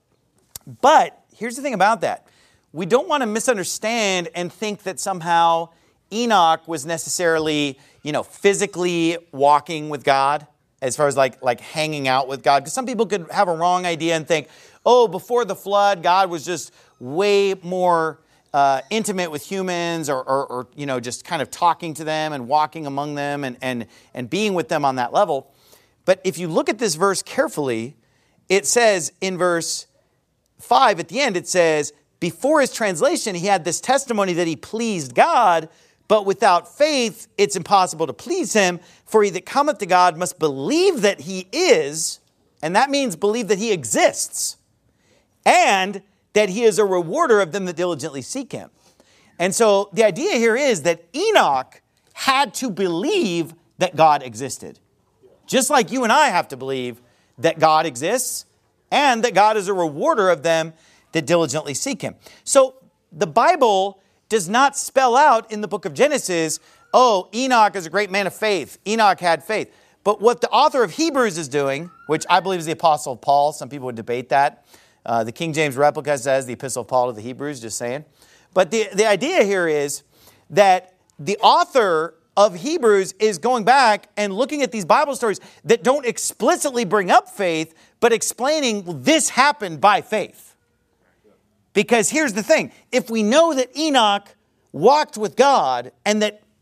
But here's the thing about that. We don't want to misunderstand and think that somehow Enoch was necessarily, you know, physically walking with God, as far as like, like hanging out with God. Because some people could have a wrong idea and think, oh, before the flood, God was just way more Uh, intimate with humans, or, or, or, you know, just kind of talking to them and walking among them and, and, and being with them on that level. But if you look at this verse carefully, it says in verse five at the end, it says, before his translation, he had this testimony that he pleased God, but without faith, it's impossible to please him. For he that cometh to God must believe that he is, and that means believe that he exists, and that he is a rewarder of them that diligently seek him. And so the idea here is that Enoch had to believe that God existed. Just like you and I have to believe that God exists and that God is a rewarder of them that diligently seek him. So the Bible does not spell out in the book of Genesis, oh, Enoch is a great man of faith. Enoch had faith. But what the author of Hebrews is doing, which I believe is the Apostle Paul, some people would debate that. Uh, the King James replica says the Epistle of Paul to the Hebrews, just saying. But the, the idea here is that the author of Hebrews is going back and looking at these Bible stories that don't explicitly bring up faith, but explaining, well, this happened by faith. Because here's the thing. If we know that Enoch walked with God and that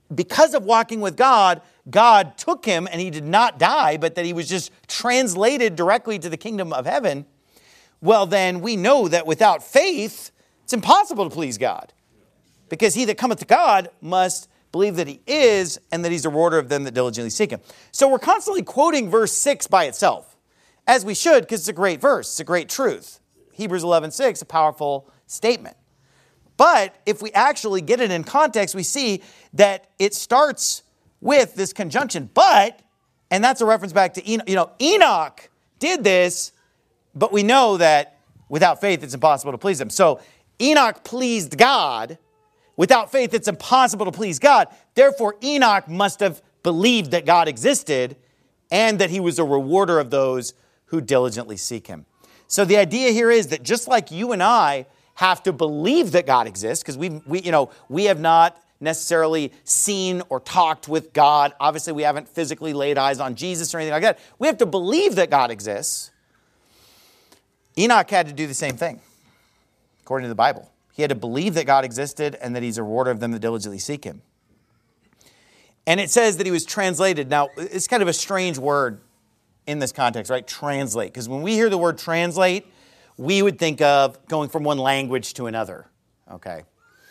because of walking with God, God took him and he did not die, but that he was just translated directly to the kingdom of heaven, well, then we know that without faith, it's impossible to please God. Because he that cometh to God must believe that he is, and that he's a rewarder of them that diligently seek him. So we're constantly quoting verse six by itself, as we should, because it's a great verse. It's a great truth. Hebrews eleven six, a powerful statement. But if we actually get it in context, we see that it starts with this conjunction, but, and that's a reference back to Enoch. You know, Enoch did this, but we know that without faith, it's impossible to please him. So Enoch pleased God. Without faith, it's impossible to please God. Therefore, Enoch must have believed that God existed and that he was a rewarder of those who diligently seek him. So the idea here is that just like you and I have to believe that God exists, because we, we, you know, we have not necessarily seen or talked with God. Obviously, we haven't physically laid eyes on Jesus or anything like that. We have to believe that God exists. Enoch had to do the same thing, according to the Bible. He had to believe that God existed and that he's a rewarder of them that diligently seek him. And it says that he was translated. Now, it's kind of a strange word in this context, right? Translate. Because when we hear the word translate, we would think of going from one language to another, okay?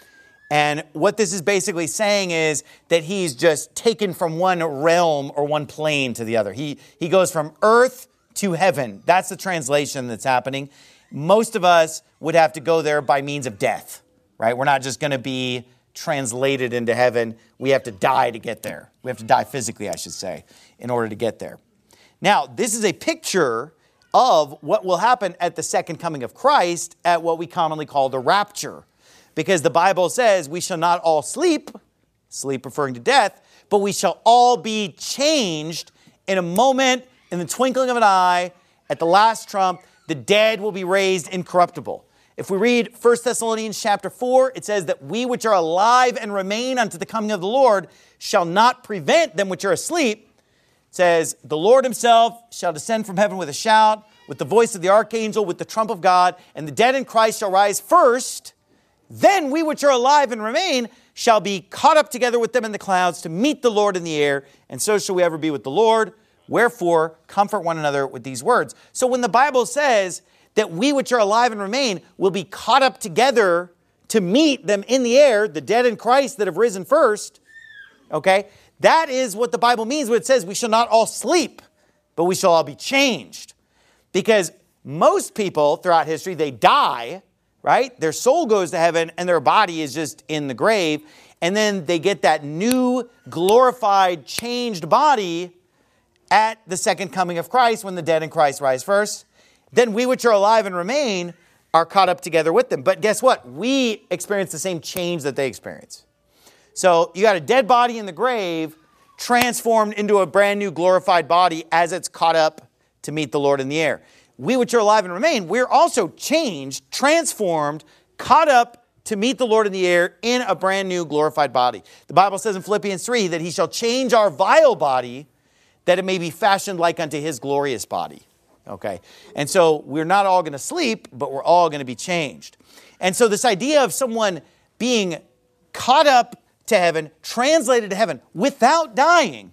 And what this is basically saying is that he's just taken from one realm or one plane to the other. He, he goes from earth to heaven. That's the translation that's happening. Most of us would have to go there by means of death, right? We're not just going to be translated into heaven. We have to die to get there. We have to die physically, I should say, in order to get there. Now, this is a picture of what will happen at the second coming of Christ at what we commonly call the rapture. Because the Bible says we shall not all sleep, sleep referring to death, but we shall all be changed in a moment, in the twinkling of an eye, at the last trump. The dead will be raised incorruptible. If we read First Thessalonians chapter four, it says that we which are alive and remain unto the coming of the Lord shall not prevent them which are asleep. It says, the Lord himself shall descend from heaven with a shout, with the voice of the archangel, with the trump of God, and the dead in Christ shall rise first. Then we which are alive and remain shall be caught up together with them in the clouds to meet the Lord in the air, and so shall we ever be with the Lord. Wherefore, comfort one another with these words. So when the Bible says that we which are alive and remain will be caught up together to meet them in the air, the dead in Christ that have risen first, okay, that is what the Bible means when it says we shall not all sleep, but we shall all be changed. Because most people throughout history, they die, right? Their soul goes to heaven and their body is just in the grave. And then they get that new, glorified, changed body at the second coming of Christ when the dead in Christ rise first. Then we which are alive and remain are caught up together with them. But guess what? We experience the same change that they experience. So you got a dead body in the grave transformed into a brand new glorified body as it's caught up to meet the Lord in the air. We which are alive and remain, we're also changed, transformed, caught up to meet the Lord in the air in a brand new glorified body. The Bible says in Philippians three that he shall change our vile body that it may be fashioned like unto his glorious body. Okay. And so we're not all going to sleep, but we're all going to be changed. And so this idea of someone being caught up to heaven, translated to heaven without dying,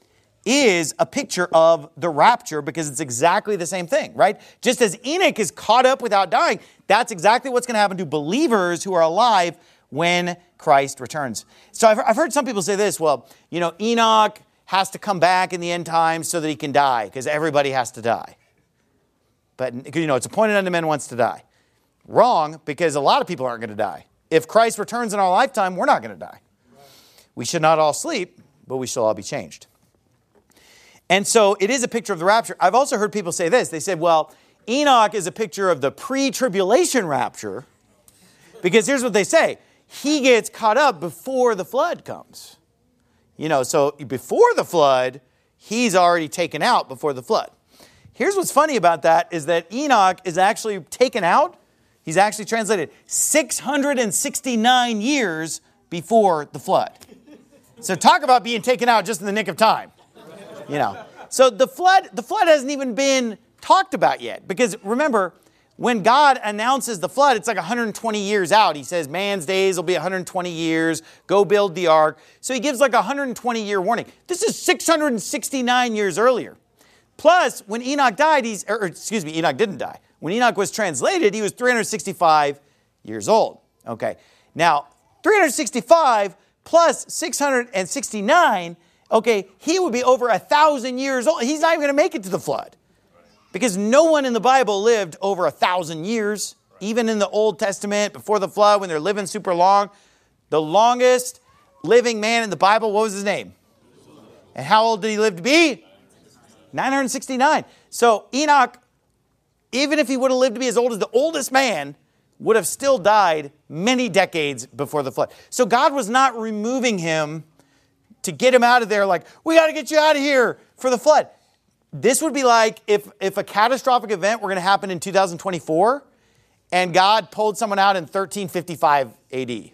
is a picture of the rapture because it's exactly the same thing, right? Just as Enoch is caught up without dying, that's exactly what's going to happen to believers who are alive when Christ returns. So I've, I've heard some people say this, well, you know, Enoch has to come back in the end times so that he can die because everybody has to die. But, you know, it's appointed unto men once to die. Wrong, because a lot of people aren't going to die. If Christ returns in our lifetime, we're not going to die. We should not all sleep, but we shall all be changed. And so it is a picture of the rapture. I've also heard people say this. They said, well, Enoch is a picture of the pre-tribulation rapture because here's what they say. He gets caught up before the flood comes. You know, so before the flood, he's already taken out before the flood. Here's what's funny about that is that Enoch is actually taken out. He's actually translated six hundred sixty-nine years before the flood. So talk about being taken out just in the nick of time. You know, so the flood, the flood hasn't even been talked about yet. Because remember, when God announces the flood, it's like one hundred twenty years out. He says, man's days will be one hundred twenty years. Go build the ark. So he gives like a one hundred twenty year warning. This is six hundred sixty-nine years earlier. Plus, when Enoch died, he's, or excuse me, Enoch didn't die. When Enoch was translated, he was three hundred sixty-five years old. Okay. Now, three hundred sixty-five plus six hundred sixty-nine, okay, he would be over a thousand years old. He's not even going to make it to the flood. Because no one in the Bible lived over a thousand years. Even in the Old Testament, before the flood, when they're living super long. The longest living man in the Bible, what was his name? And how old did he live to be? nine hundred sixty-nine. So Enoch, even if he would have lived to be as old as the oldest man, would have still died many decades before the flood. So God was not removing him to get him out of there like, we got to get you out of here for the flood. This would be like if, if a catastrophic event were going to happen in two thousand twenty-four and God pulled someone out in thirteen fifty-five A D.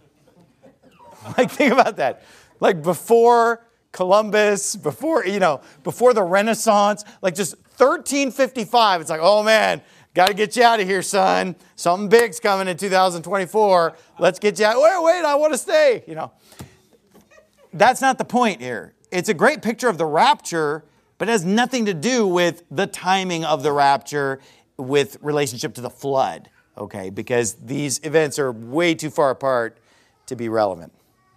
Like, think about that. Like before Columbus, before, you know, before the Renaissance, like just thirteen fifty-five. It's like, oh man, got to get you out of here, son. Something big's coming in two thousand twenty-four. Let's get you out. Wait, wait, I want to stay. You know, that's not the point here. It's a great picture of the rapture, but it has nothing to do with the timing of the rapture with relationship to the flood, okay? Because these events are way too far apart to be relevant.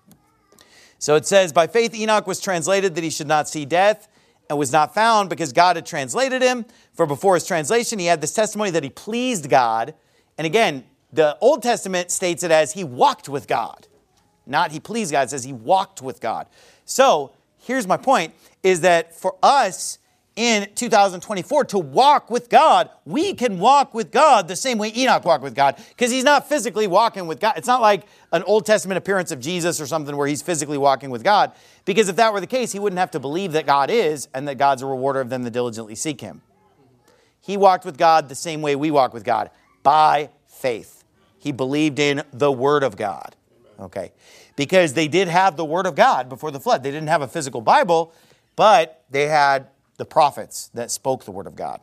So it says, by faith Enoch was translated that he should not see death and was not found because God had translated him. For before his translation, he had this testimony that he pleased God. And again, the Old Testament states it as he walked with God. Not he pleased God, it says he walked with God. So here's my point, is that for us in two thousand twenty-four to walk with God, we can walk with God the same way Enoch walked with God, because he's not physically walking with God. It's not like an Old Testament appearance of Jesus or something where he's physically walking with God, because if that were the case, he wouldn't have to believe that God is and that God's a rewarder of them that diligently seek him. He walked with God the same way we walk with God, by faith. He believed in the Word of God. Okay, because they did have the Word of God before the flood. They didn't have a physical Bible, but they had the prophets that spoke the Word of God.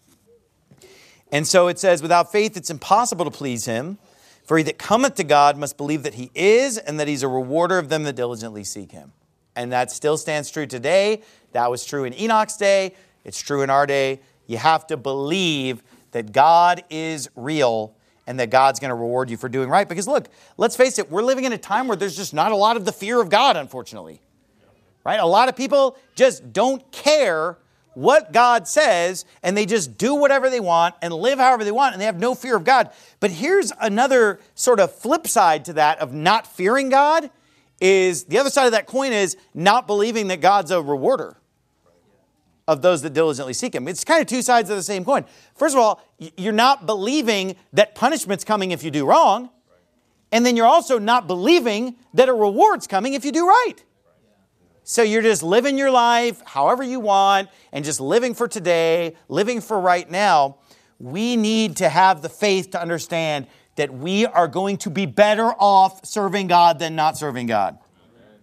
And so it says, without faith it's impossible to please him, for he that cometh to God must believe that he is, and that he's a rewarder of them that diligently seek him. And that still stands true today. That was true in Enoch's day. It's true in our day. You have to believe that God is real and that God's going to reward you for doing right. Because look, let's face it, we're living in a time where there's just not a lot of the fear of God, unfortunately. Right? A lot of people just don't care what God says, and they just do whatever they want and live however they want, and they have no fear of God. But here's another sort of flip side to that of not fearing God, is the other side of that coin is not believing that God's a rewarder of those that diligently seek him. It's kind of two sides of the same coin. First of all, you're not believing that punishment's coming if you do wrong, and then you're also not believing that a reward's coming if you do right. So you're just living your life however you want and just living for today, living for right now. We need to have the faith to understand that we are going to be better off serving God than not serving God. Amen.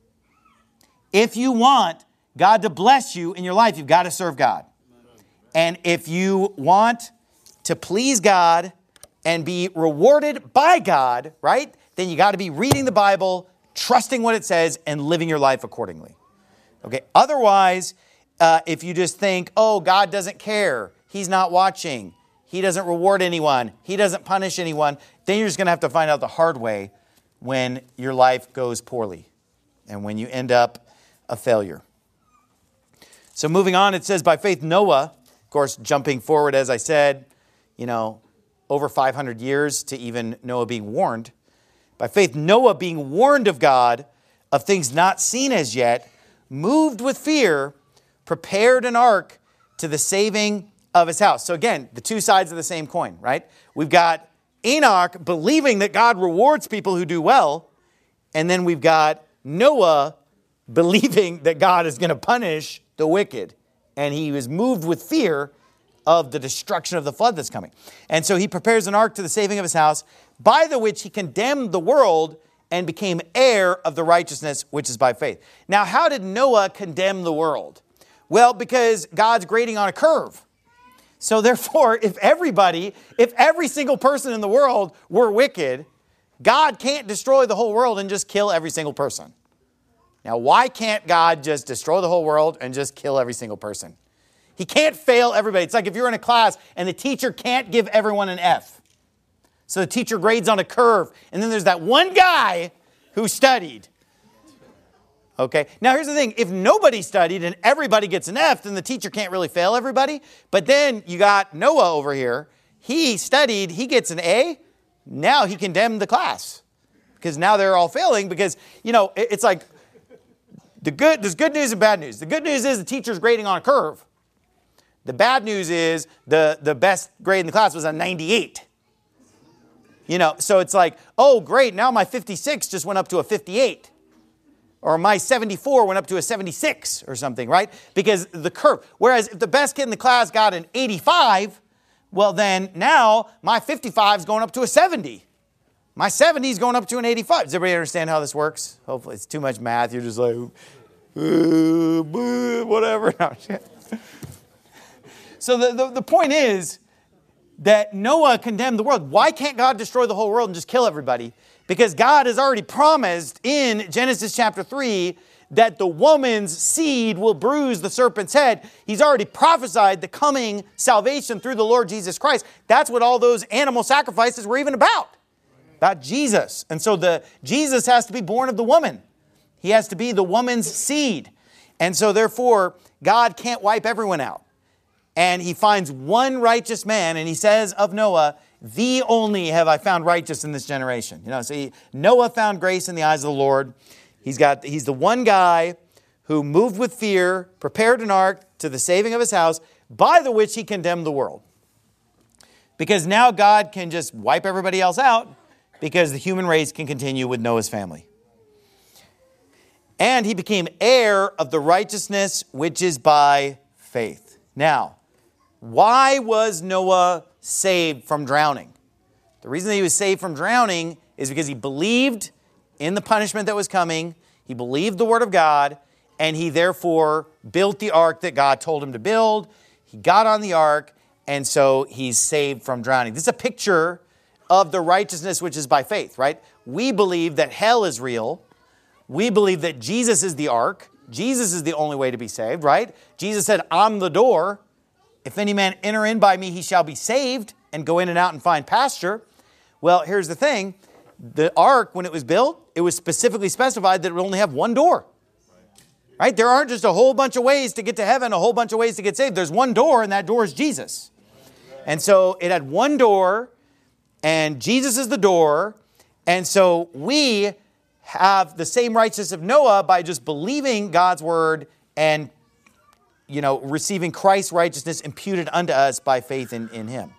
If you want God to bless you in your life, you've got to serve God. Amen. And if you want to please God and be rewarded by God, right, then you got to be reading the Bible, trusting what it says, and living your life accordingly. Okay. Otherwise, uh, if you just think, oh, God doesn't care, he's not watching, he doesn't reward anyone, he doesn't punish anyone, then you're just going to have to find out the hard way when your life goes poorly and when you end up a failure. So moving on, it says, by faith Noah, of course, jumping forward, as I said, you know, over five hundred years to even Noah being warned. By faith, Noah, being warned of God of things not seen as yet, moved with fear, prepared an ark to the saving of his house. So again, the two sides of the same coin, right? We've got Enoch believing that God rewards people who do well, and then we've got Noah believing that God is going to punish the wicked. And he was moved with fear of the destruction of the flood that's coming. And so he prepares an ark to the saving of his house, by the which he condemned the world and became heir of the righteousness which is by faith. Now, how did Noah condemn the world? Well, because God's grading on a curve. So therefore, if everybody, if every single person in the world were wicked, God can't destroy the whole world and just kill every single person. Now, why can't God just destroy the whole world and just kill every single person? He can't fail everybody. It's like if you're in a class and the teacher can't give everyone an F. So the teacher grades on a curve, and then there's that one guy who studied. Okay, now here's the thing. If nobody studied and everybody gets an F, then the teacher can't really fail everybody. But then you got Noah over here. He studied, he gets an A. Now he condemned the class because now they're all failing because, you know, it's like the good, there's good news and bad news. The good news is the teacher's grading on a curve. The bad news is the, the best grade in the class was a ninety-eight. You know, so it's like, oh, great, now my fifty-six just went up to a fifty-eight. Or my seventy-four went up to a seventy-six or something, right? Because the curve. Whereas if the best kid in the class got an eighty-five, well then now my fifty-five is going up to a seventy. My seventy is going up to an eighty-five. Does everybody understand how this works? Hopefully it's too much math. You're just like, uh, boo, whatever. No, so the, the, the point is that Noah condemned the world. Why can't God destroy the whole world and just kill everybody? Because God has already promised in Genesis chapter three that the woman's seed will bruise the serpent's head. He's already prophesied the coming salvation through the Lord Jesus Christ. That's what all those animal sacrifices were even about. About Jesus. And so the Jesus has to be born of the woman. He has to be the woman's seed. And so therefore, God can't wipe everyone out. And he finds one righteous man, and he says of Noah, "Thee only have I found righteous in this generation." You know, so he, Noah found grace in the eyes of the Lord. He's got, he's the one guy who moved with fear, prepared an ark to the saving of his house, by the which he condemned the world. Because now God can just wipe everybody else out, because the human race can continue with Noah's family. And he became heir of the righteousness which is by faith. Now, why was Noah saved from drowning? The reason that he was saved from drowning is because he believed in the punishment that was coming. He believed the word of God, and he therefore built the ark that God told him to build. He got on the ark, and so he's saved from drowning. This is a picture of the righteousness which is by faith, right? We believe that hell is real. We believe that Jesus is the ark. Jesus is the only way to be saved, right? Jesus said, "I'm the door. If any man enter in by me, he shall be saved," and go in and out and find pasture. Well, here's the thing. The ark, when it was built, it was specifically specified that it would only have one door. Right? There aren't just a whole bunch of ways to get to heaven, a whole bunch of ways to get saved. There's one door, and that door is Jesus. And so it had one door, and Jesus is the door. And so we have the same righteousness of Noah by just believing God's word and, you know, receiving Christ's righteousness imputed unto us by faith in, in him.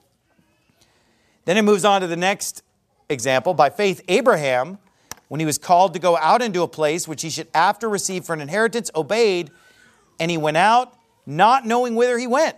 Then it moves on to the next example. By faith, Abraham, when he was called to go out into a place which he should after receive for an inheritance, obeyed, and he went out, not knowing whither he went.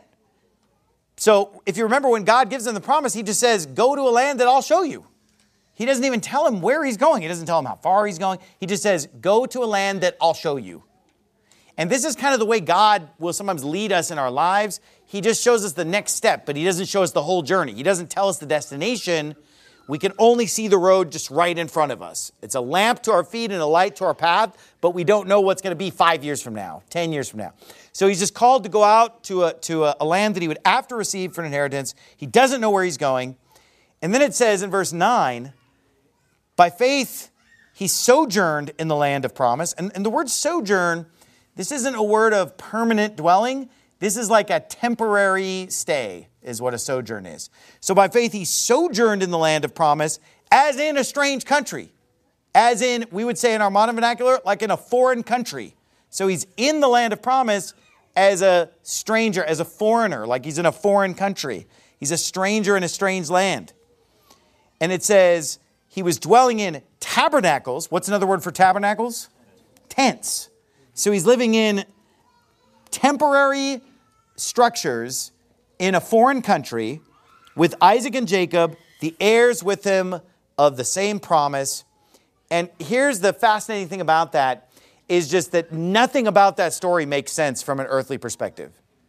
So if you remember, when God gives him the promise, he just says, "Go to a land that I'll show you." He doesn't even tell him where he's going. He doesn't tell him how far he's going. He just says, "Go to a land that I'll show you." And this is kind of the way God will sometimes lead us in our lives. He just shows us the next step, but he doesn't show us the whole journey. He doesn't tell us the destination. We can only see the road just right in front of us. It's a lamp to our feet and a light to our path, but we don't know what's going to be five years from now, ten years from now. So he's just called to go out to a, to a, a land that he would after receive for an inheritance. He doesn't know where he's going. And then it says in verse nine, by faith, he sojourned in the land of promise. And, and the word sojourn, this isn't a word of permanent dwelling. This is like a temporary stay, is what a sojourn is. So by faith, he sojourned in the land of promise as in a strange country. As in, we would say in our modern vernacular, like in a foreign country. So he's in the land of promise as a stranger, as a foreigner, like he's in a foreign country. He's a stranger in a strange land. And it says he was dwelling in tabernacles. What's another word for tabernacles? Tents. So he's living in temporary structures in a foreign country with Isaac and Jacob, the heirs with him of the same promise. And here's the fascinating thing about that is just that nothing about that story makes sense from an earthly perspective.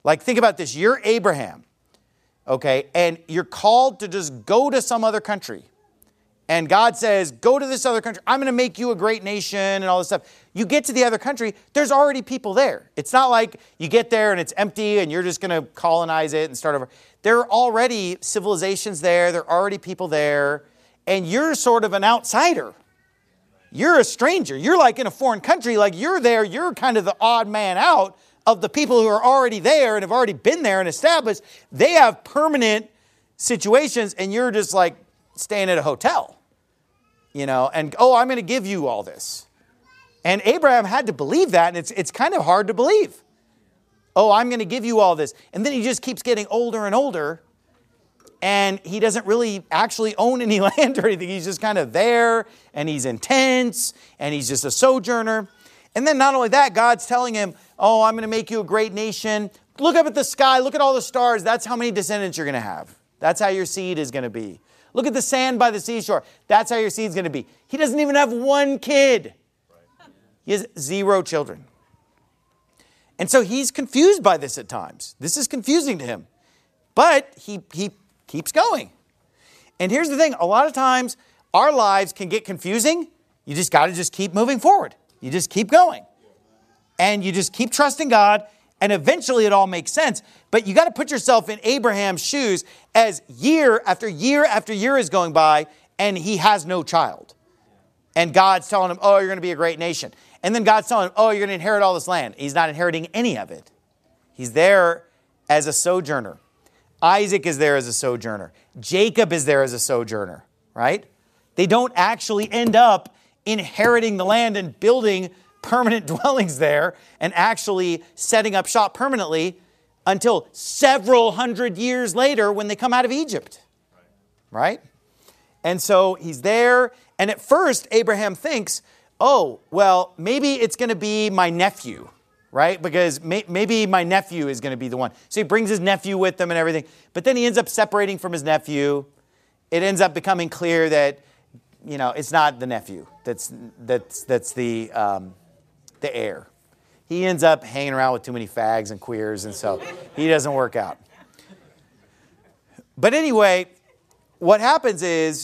Like, think about this. You're Abraham, okay, and you're called to just go to some other country. And God says, go to this other country. I'm going to make you a great nation and all this stuff. You get to the other country, there's already people there. It's not like you get there and it's empty and you're just going to colonize it and start over. There are already civilizations there. There are already people there. And you're sort of an outsider. You're a stranger. You're like in a foreign country. Like you're there. You're kind of the odd man out of the people who are already there and have already been there and established. They have permanent situations and you're just like staying at a hotel. You know, and, oh, I'm going to give you all this. And Abraham had to believe that, and it's it's kind of hard to believe. Oh, I'm going to give you all this. And then he just keeps getting older and older, and he doesn't really actually own any land or anything. He's just kind of there, and he's in tents, and he's just a sojourner. And then not only that, God's telling him, oh, I'm going to make you a great nation. Look up at the sky. Look at all the stars. That's how many descendants you're going to have. That's how your seed is going to be. Look at the sand by the seashore. That's how your seed's going to be. He doesn't even have one kid. He has zero children. And so he's confused by this at times. This is confusing to him. But he, he keeps going. And here's the thing. A lot of times our lives can get confusing. You just got to just keep moving forward. You just keep going. And you just keep trusting God. And eventually it all makes sense. But you got to put yourself in Abraham's shoes as year after year after year is going by and he has no child. And God's telling him, oh, you're going to be a great nation. And then God's telling him, oh, you're going to inherit all this land. He's not inheriting any of it. He's there as a sojourner. Isaac is there as a sojourner. Jacob is there as a sojourner, right? They don't actually end up inheriting the land and building permanent dwellings there and actually setting up shop permanently until several hundred years later when they come out of Egypt, right? And so he's there. And at first, Abraham thinks, oh, well, maybe it's going to be my nephew, right? Because may- maybe my nephew is going to be the one. So he brings his nephew with him and everything. But then he ends up separating from his nephew. It ends up becoming clear that, you know, it's not the nephew that's that's that's the um, the heir. He ends up hanging around with too many fags and queers, and so he doesn't work out. But anyway, what happens is,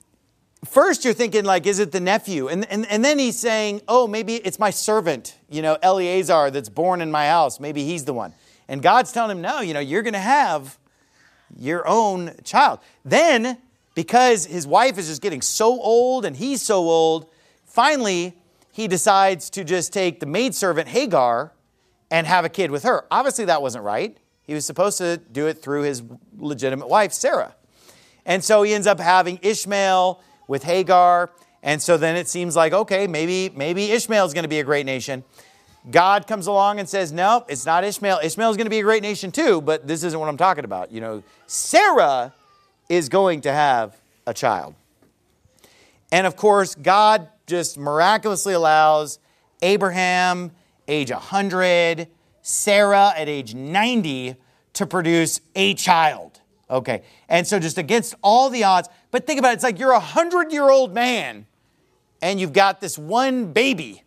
first you're thinking, like, is it the nephew? And, and, and then he's saying, oh, maybe it's my servant, you know, Eleazar that's born in my house. Maybe he's the one. And God's telling him, no, you know, you're going to have your own child. Then, because his wife is just getting so old and he's so old, finally he decides to just take the maidservant Hagar and have a kid with her. Obviously, that wasn't right. He was supposed to do it through his legitimate wife, Sarah. And so he ends up having Ishmael with Hagar. And so then it seems like, okay, maybe, maybe Ishmael is going to be a great nation. God comes along and says, no, it's not Ishmael. Ishmael is going to be a great nation too, but this isn't what I'm talking about. You know, Sarah is going to have a child. And of course, God just miraculously allows Abraham, age one hundred, Sarah at age ninety, to produce a child. Okay, and so just against all the odds, but think about it, it's like you're a hundred-year-old man, and you've got this one baby,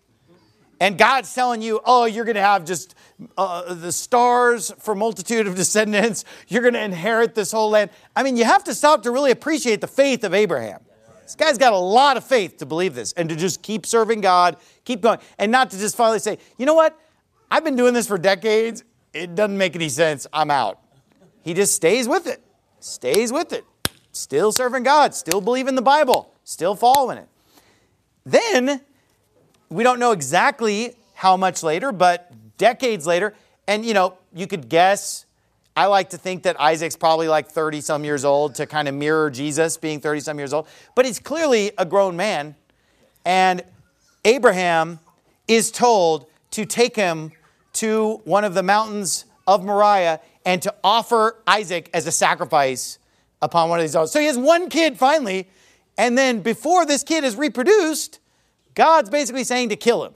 and God's telling you, oh, you're going to have just uh, the stars for multitude of descendants, you're going to inherit this whole land. I mean, you have to stop to really appreciate the faith of Abraham. This guy's got a lot of faith to believe this and to just keep serving God, keep going, and not to just finally say, you know what, I've been doing this for decades, it doesn't make any sense, I'm out. He just stays with it, stays with it, still serving God, still believing the Bible, still following it. Then, we don't know exactly how much later, but decades later, and you know, you could guess, I like to think that Isaac's probably like thirty-some years old to kind of mirror Jesus being thirty-some years old. But he's clearly a grown man. And Abraham is told to take him to one of the mountains of Moriah and to offer Isaac as a sacrifice upon one of these altars. So he has one kid finally. And then before this kid is reproduced, God's basically saying to kill him.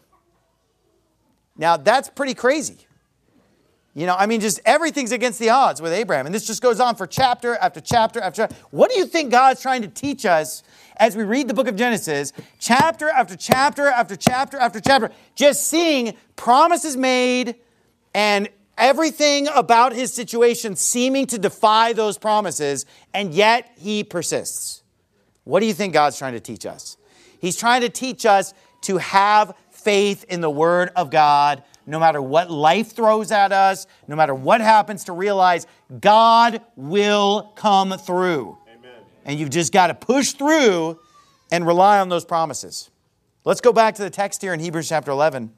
Now, that's pretty crazy. You know, I mean, just everything's against the odds with Abraham. And this just goes on for chapter after chapter after chapter. What do you think God's trying to teach us as we read the book of Genesis? Chapter after chapter after chapter after chapter. Just seeing promises made and everything about his situation seeming to defy those promises, and yet he persists. What do you think God's trying to teach us? He's trying to teach us to have faith in the Word of God, no matter what life throws at us, no matter what happens, to realize God will come through. Amen. And you've just got to push through and rely on those promises. Let's go back to the text here in Hebrews chapter eleven.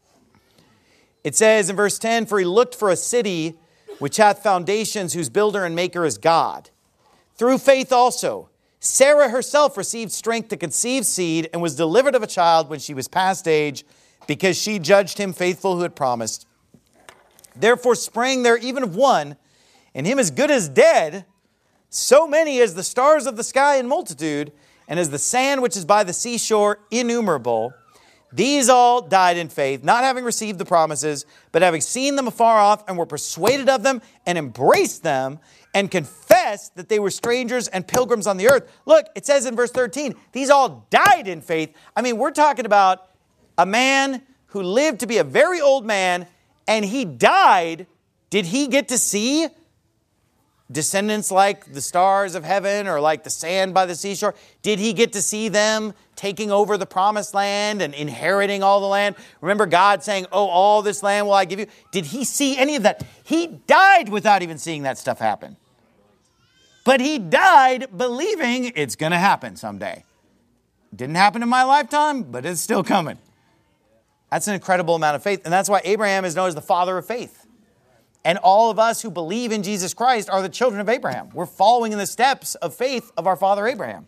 It says in verse ten, "For he looked for a city which hath foundations, whose builder and maker is God. Through faith also, Sarah herself received strength to conceive seed and was delivered of a child when she was past age, because she judged him faithful who had promised. Therefore sprang there even of one, and him as good as dead, so many as the stars of the sky in multitude, and as the sand which is by the seashore innumerable. These all died in faith, not having received the promises, but having seen them afar off, and were persuaded of them, and embraced them, and confessed that they were strangers and pilgrims on the earth." Look, it says in verse thirteen, these all died in faith. I mean, we're talking about a man who lived to be a very old man, and he died. Did he get to see descendants like the stars of heaven or like the sand by the seashore? Did he get to see them taking over the promised land and inheriting all the land? Remember God saying, "Oh, all this land will I give you." Did he see any of that? He died without even seeing that stuff happen. But he died believing it's going to happen someday. Didn't happen in my lifetime, but it's still coming. That's an incredible amount of faith. And that's why Abraham is known as the father of faith. And all of us who believe in Jesus Christ are the children of Abraham. We're following in the steps of faith of our father Abraham.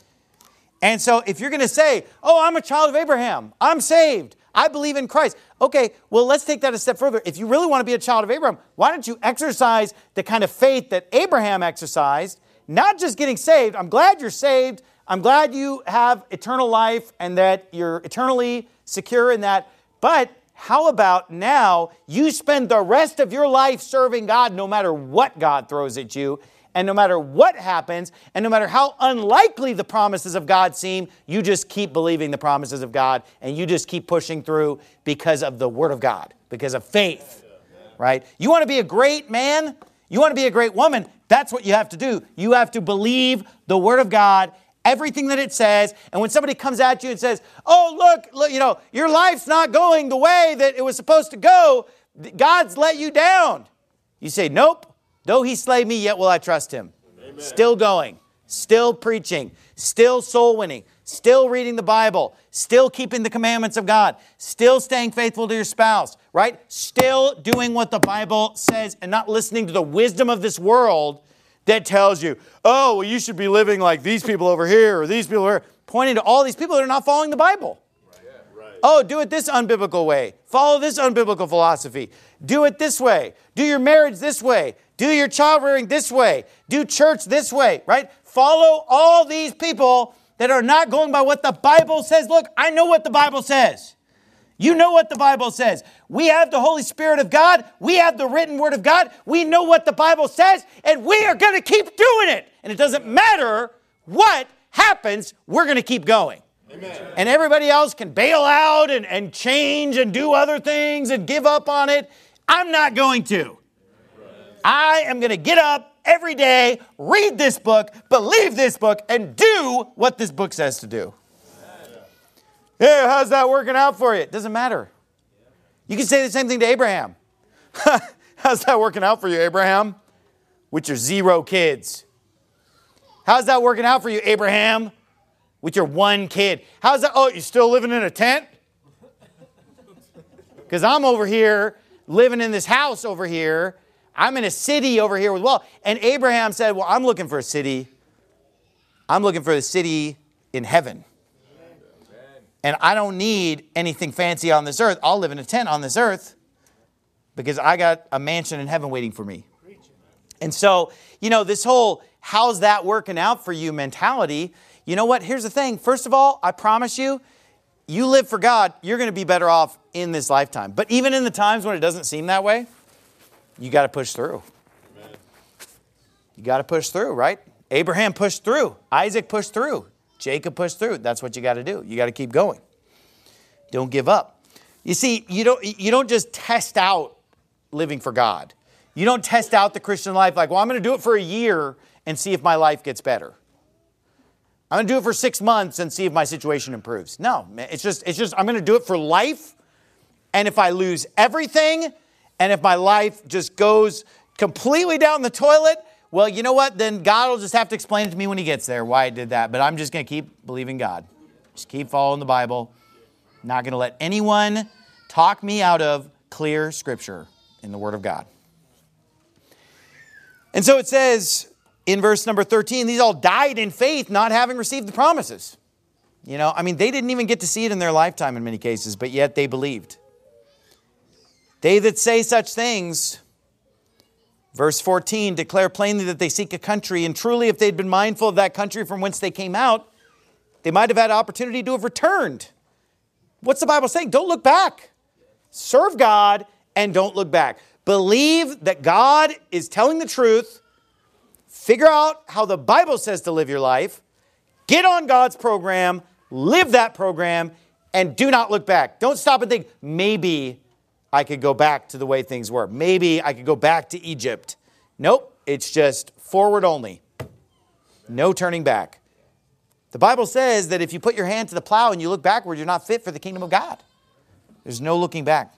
And so if you're going to say, "Oh, I'm a child of Abraham. I'm saved. I believe in Christ." Okay, well, let's take that a step further. If you really want to be a child of Abraham, why don't you exercise the kind of faith that Abraham exercised? Not just getting saved. I'm glad you're saved. I'm glad you have eternal life and that you're eternally secure in that. But how about now you spend the rest of your life serving God no matter what God throws at you, and no matter what happens, and no matter how unlikely the promises of God seem, you just keep believing the promises of God, and you just keep pushing through because of the Word of God, because of faith, right? You want to be a great man? You want to be a great woman? That's what you have to do. You have to believe the Word of God, everything that it says. And when somebody comes at you and says, "Oh, look, look, you know, your life's not going the way that it was supposed to go. God's let you down." You say, "Nope. Though he slay me, yet will I trust him." Amen. Still going, still preaching, still soul winning, still reading the Bible, still keeping the commandments of God, still staying faithful to your spouse, right? Still doing what the Bible says and not listening to the wisdom of this world that tells you, "Oh, well, you should be living like these people over here or these people over here," pointing to all these people that are not following the Bible. Right. Yeah, right. "Oh, do it this unbiblical way. Follow this unbiblical philosophy. Do it this way. Do your marriage this way. Do your child rearing this way. Do church this way," right? Follow all these people that are not going by what the Bible says. Look, I know what the Bible says. You know what the Bible says. We have the Holy Spirit of God. We have the written Word of God. We know what the Bible says, and we are going to keep doing it. And it doesn't matter what happens, we're going to keep going. Amen. And everybody else can bail out and, and change and do other things and give up on it. I'm not going to. I am going to get up every day, read this book, believe this book, and do what this book says to do. Hey, how's that working out for you? It doesn't matter. You can say the same thing to Abraham. How's that working out for you, Abraham? With your zero kids. How's that working out for you, Abraham? With your one kid. How's that? Oh, you're still living in a tent? Because I'm over here living in this house over here. I'm in a city over here with well. And Abraham said, "Well, I'm looking for a city. I'm looking for the city in heaven. And I don't need anything fancy on this earth. I'll live in a tent on this earth because I got a mansion in heaven waiting for me." And so, you know, this whole "how's that working out for you" mentality, you know what? Here's the thing. First of all, I promise you, you live for God, you're going to be better off in this lifetime. But even in the times when it doesn't seem that way, you got to push through. Amen. You got to push through, right? Abraham pushed through. Isaac pushed through. Jacob pushed through. That's what you got to do. You got to keep going. Don't give up. You see, you don't, you don't just test out living for God. You don't test out the Christian life like, well, I'm going to do it for a year and see if my life gets better. I'm going to do it for six months and see if my situation improves. No, man, it's just, it's just, I'm going to do it for life. And if I lose everything, and if my life just goes completely down the toilet, well, you know what? Then God will just have to explain it to me when he gets there why I did that. But I'm just going to keep believing God. Just keep following the Bible. Not going to let anyone talk me out of clear Scripture in the Word of God. And so it says in verse number thirteen, these all died in faith, not having received the promises. You know, I mean, they didn't even get to see it in their lifetime in many cases, but yet they believed. They that say such things, verse fourteen, declare plainly that they seek a country, and truly if they'd been mindful of that country from whence they came out, they might have had opportunity to have returned. What's the Bible saying? Don't look back. Serve God and don't look back. Believe that God is telling the truth. Figure out how the Bible says to live your life. Get on God's program. Live that program. And do not look back. Don't stop and think, maybe I could go back to the way things were. Maybe I could go back to Egypt. Nope. It's just forward only. No turning back. The Bible says that if you put your hand to the plow and you look backward, you're not fit for the kingdom of God. There's no looking back.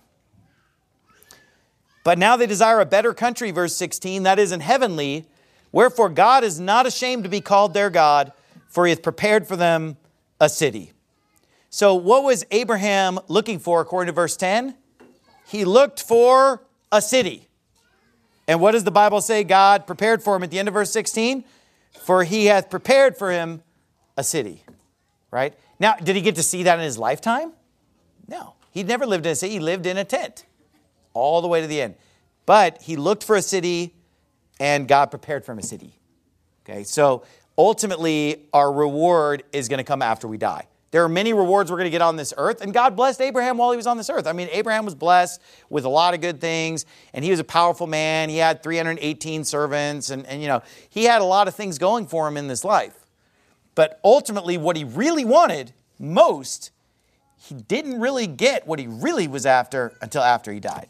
But now they desire a better country, verse sixteen, that is in heavenly. Wherefore God is not ashamed to be called their God, for he hath prepared for them a city. So what was Abraham looking for according to verse ten? He looked for a city. And what does the Bible say God prepared for him at the end of verse sixteen? For he hath prepared for him a city. Right? Now, did he get to see that in his lifetime? No. He'd never lived in a city. He lived in a tent all the way to the end. But he looked for a city, and God prepared for him a city. Okay, so ultimately, our reward is going to come after we die. There are many rewards we're going to get on this earth, and God blessed Abraham while he was on this earth. I mean, Abraham was blessed with a lot of good things, and he was a powerful man. He had three hundred eighteen servants, and, and you know, he had a lot of things going for him in this life. But ultimately, what he really wanted most, he didn't really get what he really was after until after he died.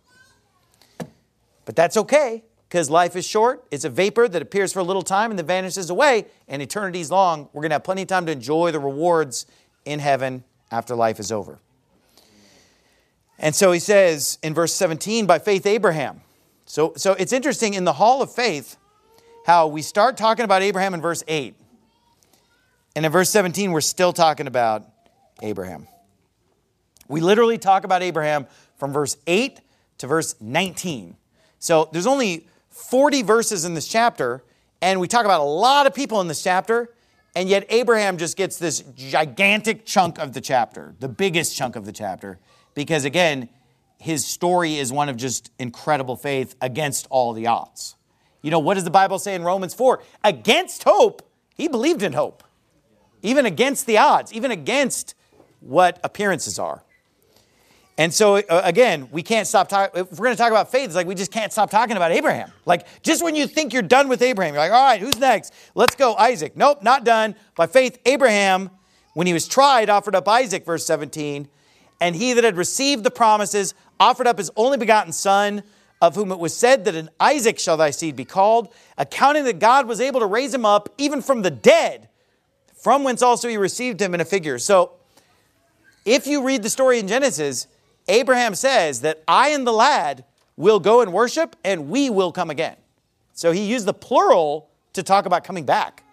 But that's okay, because life is short. It's a vapor that appears for a little time and then vanishes away, and eternity's long. We're going to have plenty of time to enjoy the rewards in heaven after life is over. And so he says in verse seventeen, by faith Abraham. So, so it's interesting in the hall of faith how we start talking about Abraham in verse eight. And in verse seventeen, we're still talking about Abraham. We literally talk about Abraham from verse eight to verse nineteen. So there's only forty verses in this chapter, and we talk about a lot of people in this chapter, and yet Abraham just gets this gigantic chunk of the chapter, the biggest chunk of the chapter, because again, his story is one of just incredible faith against all the odds. You know, what does the Bible say in Romans four? Against hope, he believed in hope. Even against the odds, even against what appearances are. And so, uh, again, we can't stop talking. If we're going to talk about faith, it's like we just can't stop talking about Abraham. Like, just when you think you're done with Abraham, you're like, all right, who's next? Let's go, Isaac. Nope, not done. By faith, Abraham, when he was tried, offered up Isaac, verse seventeen. And he that had received the promises offered up his only begotten son, of whom it was said that in Isaac shall thy seed be called, accounting that God was able to raise him up even from the dead, from whence also he received him in a figure. So, if you read the story in Genesis, Abraham says that I and the lad will go and worship, and we will come again. So he used the plural to talk about coming back.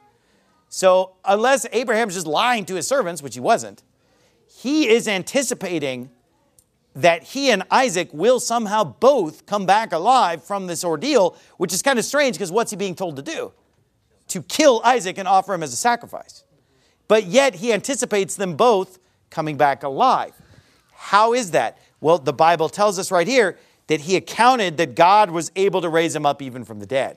So unless Abraham's just lying to his servants, which he wasn't, he is anticipating that he and Isaac will somehow both come back alive from this ordeal, which is kind of strange because what's he being told to do? To kill Isaac and offer him as a sacrifice. But yet he anticipates them both coming back alive. How is that? Well, the Bible tells us right here that he accounted that God was able to raise him up even from the dead.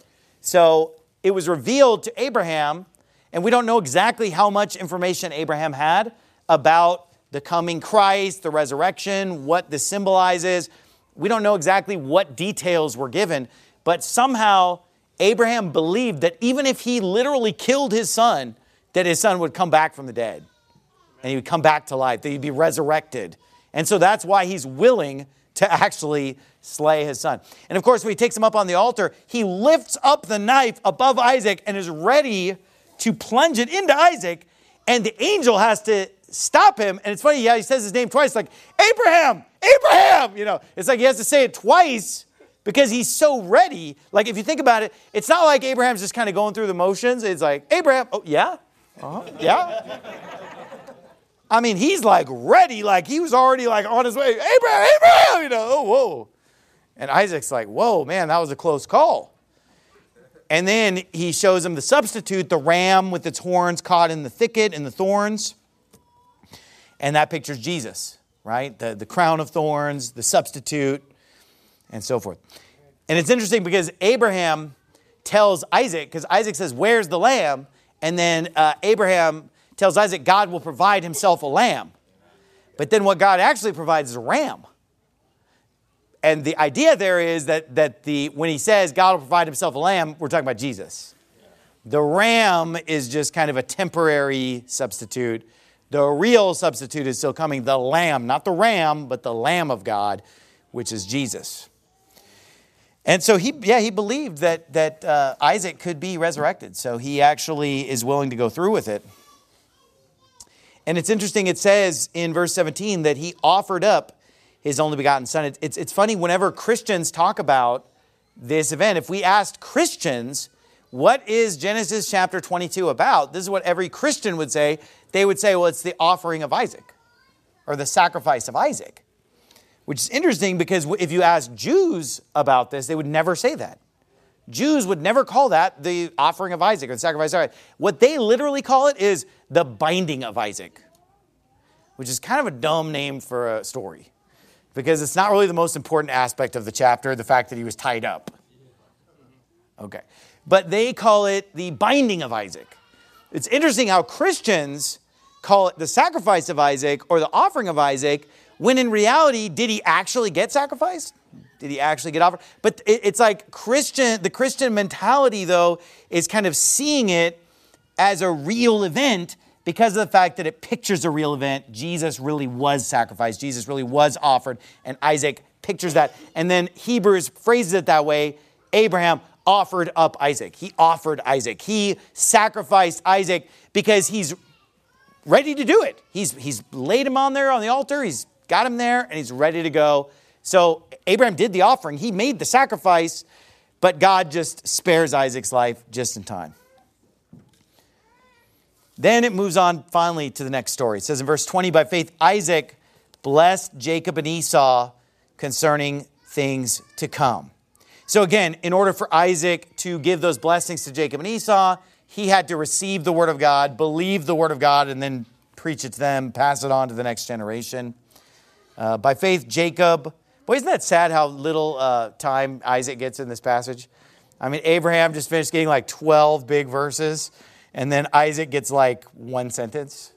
So it was revealed to Abraham, and we don't know exactly how much information Abraham had about the coming Christ, the resurrection, what this symbolizes. We don't know exactly what details were given, but somehow Abraham believed that even if he literally killed his son, that his son would come back from the dead. And he would come back to life, that he'd be resurrected. And so that's why he's willing to actually slay his son. And of course, when he takes him up on the altar, he lifts up the knife above Isaac and is ready to plunge it into Isaac. And the angel has to stop him. And it's funny, yeah, he says his name twice, like, Abraham, Abraham, you know. It's like he has to say it twice because he's so ready. Like, if you think about it, it's not like Abraham's just kind of going through the motions. It's like, Abraham, oh, yeah? Uh-huh. Yeah? I mean, he's like ready, like he was already like on his way. Abraham, Abraham, you know, oh, whoa. And Isaac's like, whoa, man, that was a close call. And then he shows him the substitute, the ram with its horns caught in the thicket and the thorns. And that pictures Jesus, right? The, the crown of thorns, the substitute, and so forth. And it's interesting because Abraham tells Isaac, because Isaac says, where's the lamb? And then uh, Abraham tells Isaac, God will provide himself a lamb. But then what God actually provides is a ram. And the idea there is that, that the when he says God will provide himself a lamb, we're talking about Jesus. The ram is just kind of a temporary substitute. The real substitute is still coming, the lamb, not the ram, but the Lamb of God, which is Jesus. And so he, yeah, he believed that, that uh, Isaac could be resurrected. So he actually is willing to go through with it. And it's interesting, it says in verse seventeen that he offered up his only begotten son. It's, it's, it's funny, whenever Christians talk about this event, if we asked Christians, what is Genesis chapter twenty-two about? This is what every Christian would say. They would say, well, it's the offering of Isaac, or the sacrifice of Isaac. Which is interesting because if you ask Jews about this, they would never say that. Jews would never call that the offering of Isaac or the sacrifice of Isaac. What they literally call it is the binding of Isaac, which is kind of a dumb name for a story because it's not really the most important aspect of the chapter, the fact that he was tied up. Okay. But they call it the binding of Isaac. It's interesting how Christians call it the sacrifice of Isaac or the offering of Isaac, when in reality, did he actually get sacrificed? Did he actually get offered? But it's like Christian, the Christian mentality, though, is kind of seeing it as a real event because of the fact that it pictures a real event. Jesus really was sacrificed. Jesus really was offered. And Isaac pictures that. And then Hebrews phrases it that way. Abraham offered up Isaac. He offered Isaac. He sacrificed Isaac because he's ready to do it. He's, he's laid him on there on the altar. He's got him there and he's ready to go. So Abraham did the offering. He made the sacrifice, but God just spares Isaac's life just in time. Then it moves on finally to the next story. It says in verse twenty, by faith Isaac blessed Jacob and Esau concerning things to come. So again, in order for Isaac to give those blessings to Jacob and Esau, he had to receive the word of God, believe the word of God, and then preach it to them, pass it on to the next generation. Uh, by faith, Jacob... Boy, isn't that sad how little uh, time Isaac gets in this passage? I mean, Abraham just finished getting like twelve big verses, and then Isaac gets like one sentence.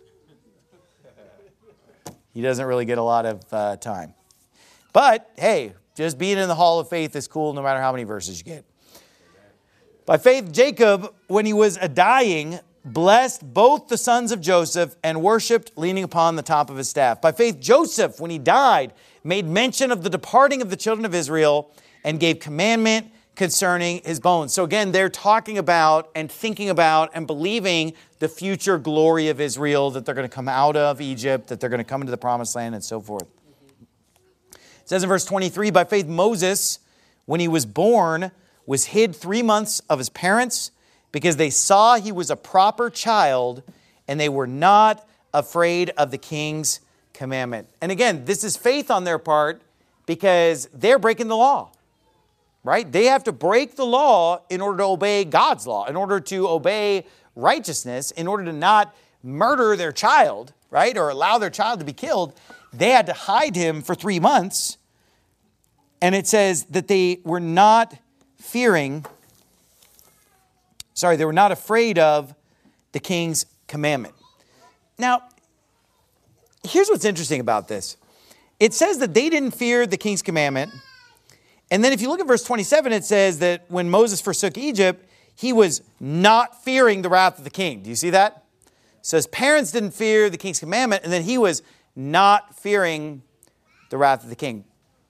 He doesn't really get a lot of uh, time. But, hey, just being in the hall of faith is cool no matter how many verses you get. By faith, Jacob, when he was a dying, blessed both the sons of Joseph and worshipped leaning upon the top of his staff. By faith, Joseph, when he died, made mention of the departing of the children of Israel and gave commandment concerning his bones. So again, they're talking about and thinking about and believing the future glory of Israel, that they're going to come out of Egypt, that they're going to come into the promised land and so forth. It says in verse twenty-three, by faith Moses, when he was born, was hid three months of his parents because they saw he was a proper child and they were not afraid of the king's commandment. And again, this is faith on their part because they're breaking the law, right? They have to break the law in order to obey God's law, in order to obey righteousness, in order to not murder their child, right? Or allow their child to be killed. They had to hide him for three months. And it says that they were not fearing, sorry, they were not afraid of the king's commandment. Now, here's what's interesting about this. It says that they didn't fear the king's commandment. And then if you look at verse twenty-seven, it says that when Moses forsook Egypt, he was not fearing the wrath of the king. Do you see that? So his parents didn't fear the king's commandment, and then he was not fearing the wrath of the king.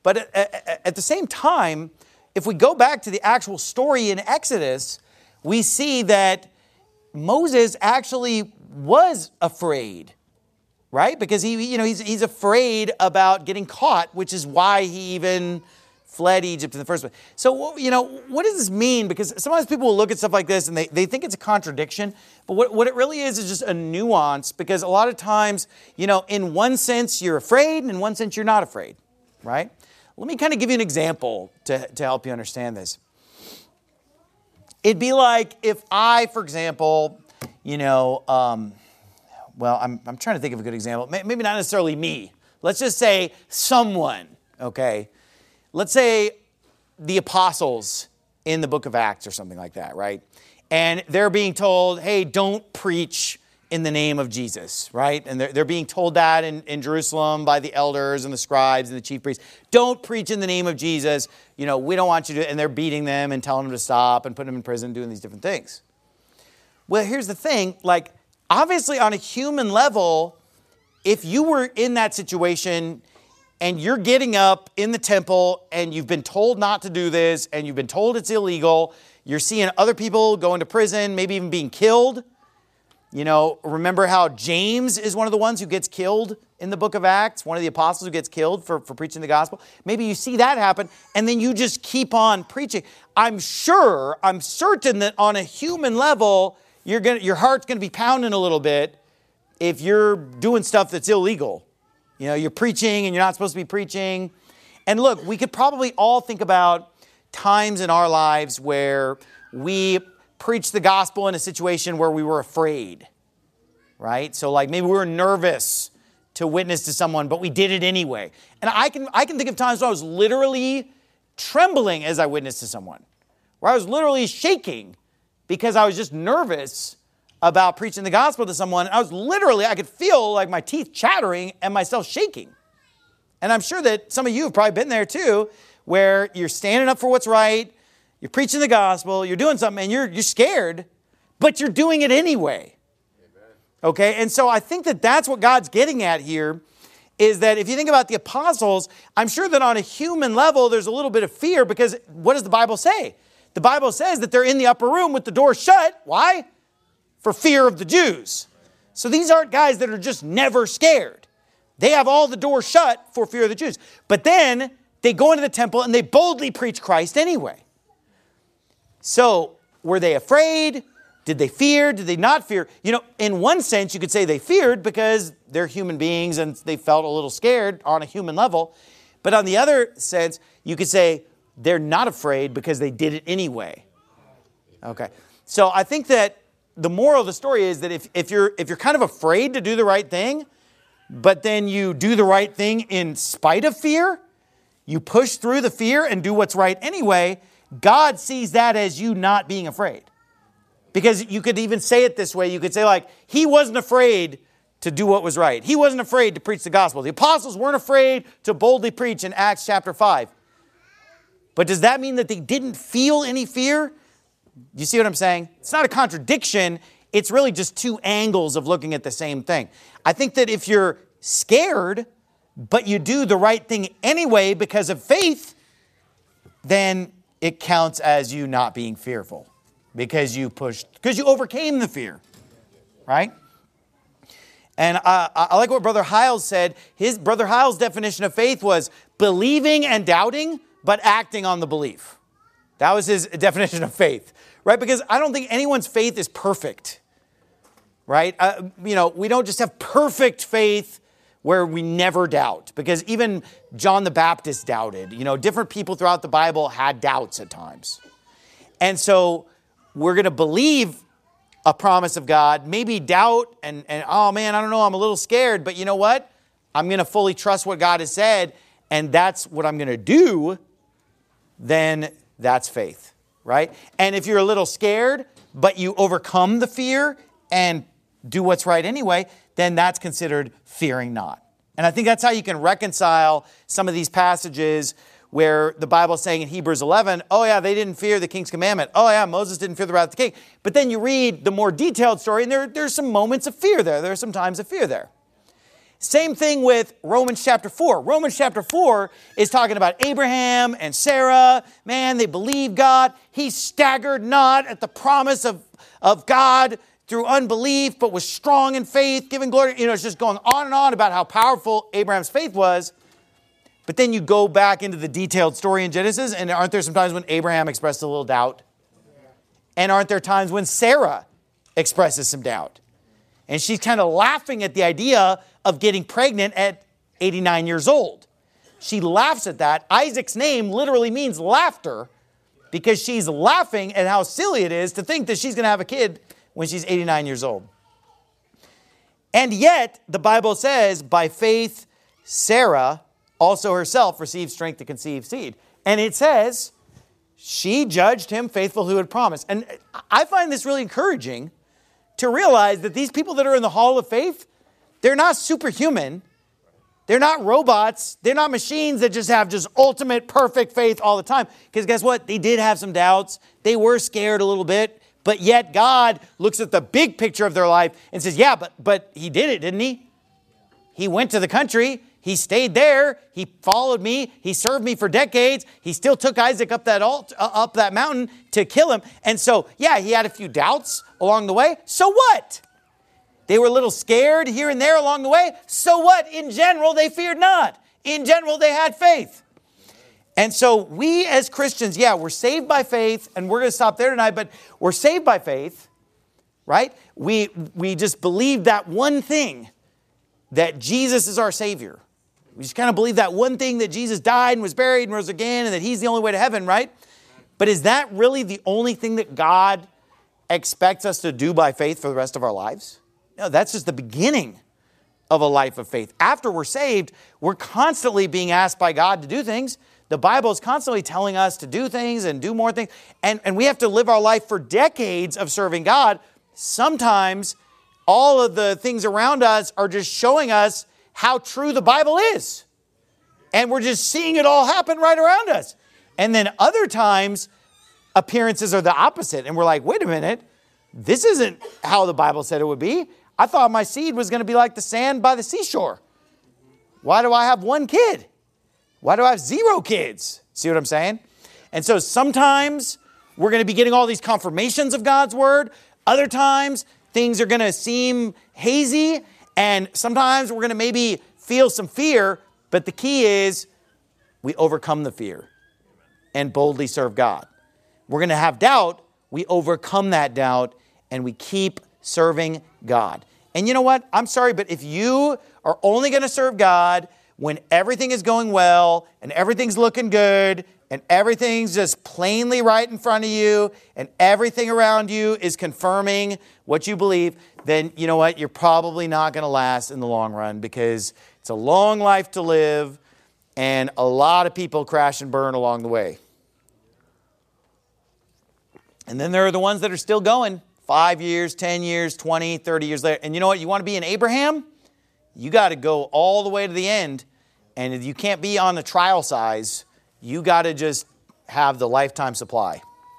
But at, at the same time, if we go back to the actual story in Exodus, we see that Moses actually was afraid, right? Because he, you know, he's, he's afraid about getting caught, which is why he even fled Egypt in the first place. So, you know, what does this mean? Because sometimes people will look at stuff like this and they, they think it's a contradiction. But what, what it really is is just a nuance, because a lot of times, you know, in one sense you're afraid and in one sense you're not afraid, right? Let me kind of give you an example to, to help you understand this. It'd be like if I, for example, you know, um, well, I'm, I'm trying to think of a good example. Maybe not necessarily me. Let's just say someone, okay? Let's say the apostles in the book of Acts or something like that, right? And they're being told, hey, don't preach in the name of Jesus, right? And they're, they're being told that in, in Jerusalem by the elders and the scribes and the chief priests. Don't preach in the name of Jesus. You know, we don't want you to, and they're beating them and telling them to stop and putting them in prison, doing these different things. Well, here's the thing, like, obviously on a human level, if you were in that situation and you're getting up in the temple and you've been told not to do this and you've been told it's illegal, you're seeing other people go into prison, maybe even being killed. You know, remember how James is one of the ones who gets killed in the book of Acts, one of the apostles who gets killed for, for preaching the gospel. Maybe you see that happen and then you just keep on preaching. I'm sure, I'm certain that on a human level, you're gonna, your heart's going to be pounding a little bit if you're doing stuff that's illegal. You know, you're preaching and you're not supposed to be preaching. And look, we could probably all think about times in our lives where we preached the gospel in a situation where we were afraid, right? So like maybe we were nervous to witness to someone, but we did it anyway. And I can, I can think of times when I was literally trembling as I witnessed to someone, where I was literally shaking because I was just nervous about preaching the gospel to someone. I was literally, I could feel like my teeth chattering and myself shaking. And I'm sure that some of you have probably been there too, where you're standing up for what's right, you're preaching the gospel, you're doing something, and you're, you're scared, but you're doing it anyway. Amen. Okay, and so I think that that's what God's getting at here, is that if you think about the apostles, I'm sure that on a human level, there's a little bit of fear, because what does the Bible say? The Bible says that they're in the upper room with the door shut. Why? For fear of the Jews. So these aren't guys that are just never scared. They have all the doors shut for fear of the Jews. But then they go into the temple and they boldly preach Christ anyway. So were they afraid? Did they fear? Did they not fear? You know, in one sense, you could say they feared because they're human beings and they felt a little scared on a human level. But on the other sense, you could say they're not afraid because they did it anyway. Okay. So I think that the moral of the story is that if, if you're if you're kind of afraid to do the right thing, but then you do the right thing in spite of fear, you push through the fear and do what's right anyway, God sees that as you not being afraid. Because you could even say it this way. You could say like, he wasn't afraid to do what was right. He wasn't afraid to preach the gospel. The apostles weren't afraid to boldly preach in Acts chapter five. But does that mean that they didn't feel any fear? You see what I'm saying? It's not a contradiction. It's really just two angles of looking at the same thing. I think that if you're scared, but you do the right thing anyway because of faith, then it counts as you not being fearful because you pushed, because you overcame the fear, right? And I, I like what Brother Hiles said. His Brother Hiles' definition of faith was believing and doubting, but acting on the belief. That was his definition of faith, right? Because I don't think anyone's faith is perfect, right? Uh, you know, we don't just have perfect faith where we never doubt, because even John the Baptist doubted. You know, different people throughout the Bible had doubts at times. And so we're going to believe a promise of God, maybe doubt and, and, oh man, I don't know, I'm a little scared, but you know what? I'm going to fully trust what God has said, and that's what I'm going to do. Then that's faith, right? And if you're a little scared, but you overcome the fear and do what's right anyway, then that's considered fearing not. And I think that's how you can reconcile some of these passages where the Bible is saying in Hebrews eleven, oh yeah, they didn't fear the king's commandment. Oh yeah, Moses didn't fear the wrath of the king. But then you read the more detailed story, and there, there's some moments of fear there. There are some times of fear there. Same thing with Romans chapter four. Romans chapter four is talking about Abraham and Sarah. Man, they believed God. He staggered not at the promise of, of God through unbelief, but was strong in faith, giving glory. You know, it's just going on and on about how powerful Abraham's faith was. But then you go back into the detailed story in Genesis, and aren't there some times when Abraham expressed a little doubt? And aren't there times when Sarah expresses some doubt? And she's kind of laughing at the idea of getting pregnant at eighty-nine years old. She laughs at that. Isaac's name literally means laughter because she's laughing at how silly it is to think that she's going to have a kid when she's eighty-nine years old. And yet, the Bible says, by faith, Sarah also herself received strength to conceive seed. And it says, she judged him faithful who had promised. And I find this really encouraging to realize that these people that are in the hall of faith, they're not superhuman. They're not robots. They're not machines that just have just ultimate perfect faith all the time. Because guess what? They did have some doubts. They were scared a little bit. But yet God looks at the big picture of their life and says, yeah, but, but he did it, didn't he? He went to the country. He stayed there. He followed me. He served me for decades. He still took Isaac up that alt, uh, up that mountain to kill him. And so, yeah, he had a few doubts along the way. So what? They were a little scared here and there along the way. So what? In general, they feared not. In general, they had faith. And so we as Christians, yeah, we're saved by faith, and we're going to stop there tonight, but we're saved by faith, right? We, we just believe that one thing, that Jesus is our Savior. We just kind of believe that one thing, that Jesus died and was buried and rose again, and that he's the only way to heaven, right? But is that really the only thing that God expects us to do by faith for the rest of our lives? No, that's just the beginning of a life of faith. After we're saved, we're constantly being asked by God to do things. The Bible is constantly telling us to do things and do more things. And, and we have to live our life for decades of serving God. Sometimes all of the things around us are just showing us how true the Bible is. And we're just seeing it all happen right around us. And then other times, appearances are the opposite. And we're like, wait a minute, this isn't how the Bible said it would be. I thought my seed was going to be like the sand by the seashore. Why do I have one kid? Why do I have zero kids? See what I'm saying? And so sometimes we're going to be getting all these confirmations of God's word. Other times, things are going to seem hazy. And sometimes we're going to maybe feel some fear, but the key is we overcome the fear and boldly serve God. We're going to have doubt. We overcome that doubt and we keep serving God. And you know what? I'm sorry, but if you are only going to serve God when everything is going well and everything's looking good and everything's just plainly right in front of you and everything around you is confirming what you believe, then you know what? You're probably not going to last in the long run because it's a long life to live and a lot of people crash and burn along the way. And then there are the ones that are still going five years, ten years, twenty, thirty years later. And you know what? You want to be an Abraham? You got to go all the way to the end. And you can't be on the trial size. You got to just have the lifetime supply.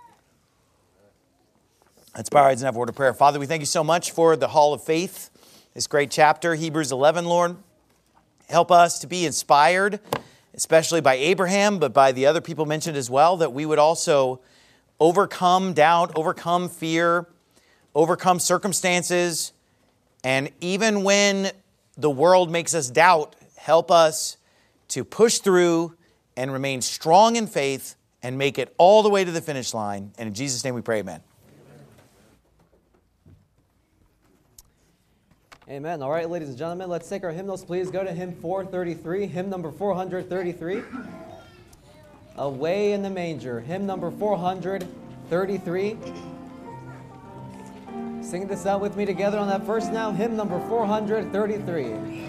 Let's bow our heads and have a word of prayer. Father, we thank you so much for the Hall of Faith, this great chapter, Hebrews eleven, Lord. Help us to be inspired, especially by Abraham, but by the other people mentioned as well, that we would also overcome doubt, overcome fear, overcome circumstances, and even when the world makes us doubt, help us to push through and remain strong in faith and make it all the way to the finish line. And in Jesus' name we pray, amen. Amen. All right, ladies and gentlemen, let's take our hymnals. Please go to hymn four thirty-three, hymn number four thirty-three. Away in the Manger, hymn number four thirty-three. Sing this out with me together on that verse now, hymn number four thirty-three.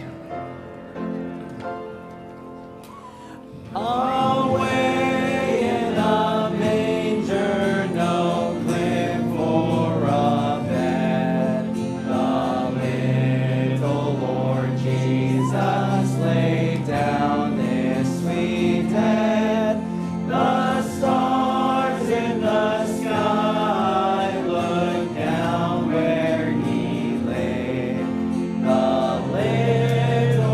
Away in the manger, no crib for a bed, the little Lord Jesus laid down this sweet head. The stars in the sky look down where he lay. The little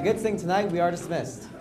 good thing tonight. We are dismissed.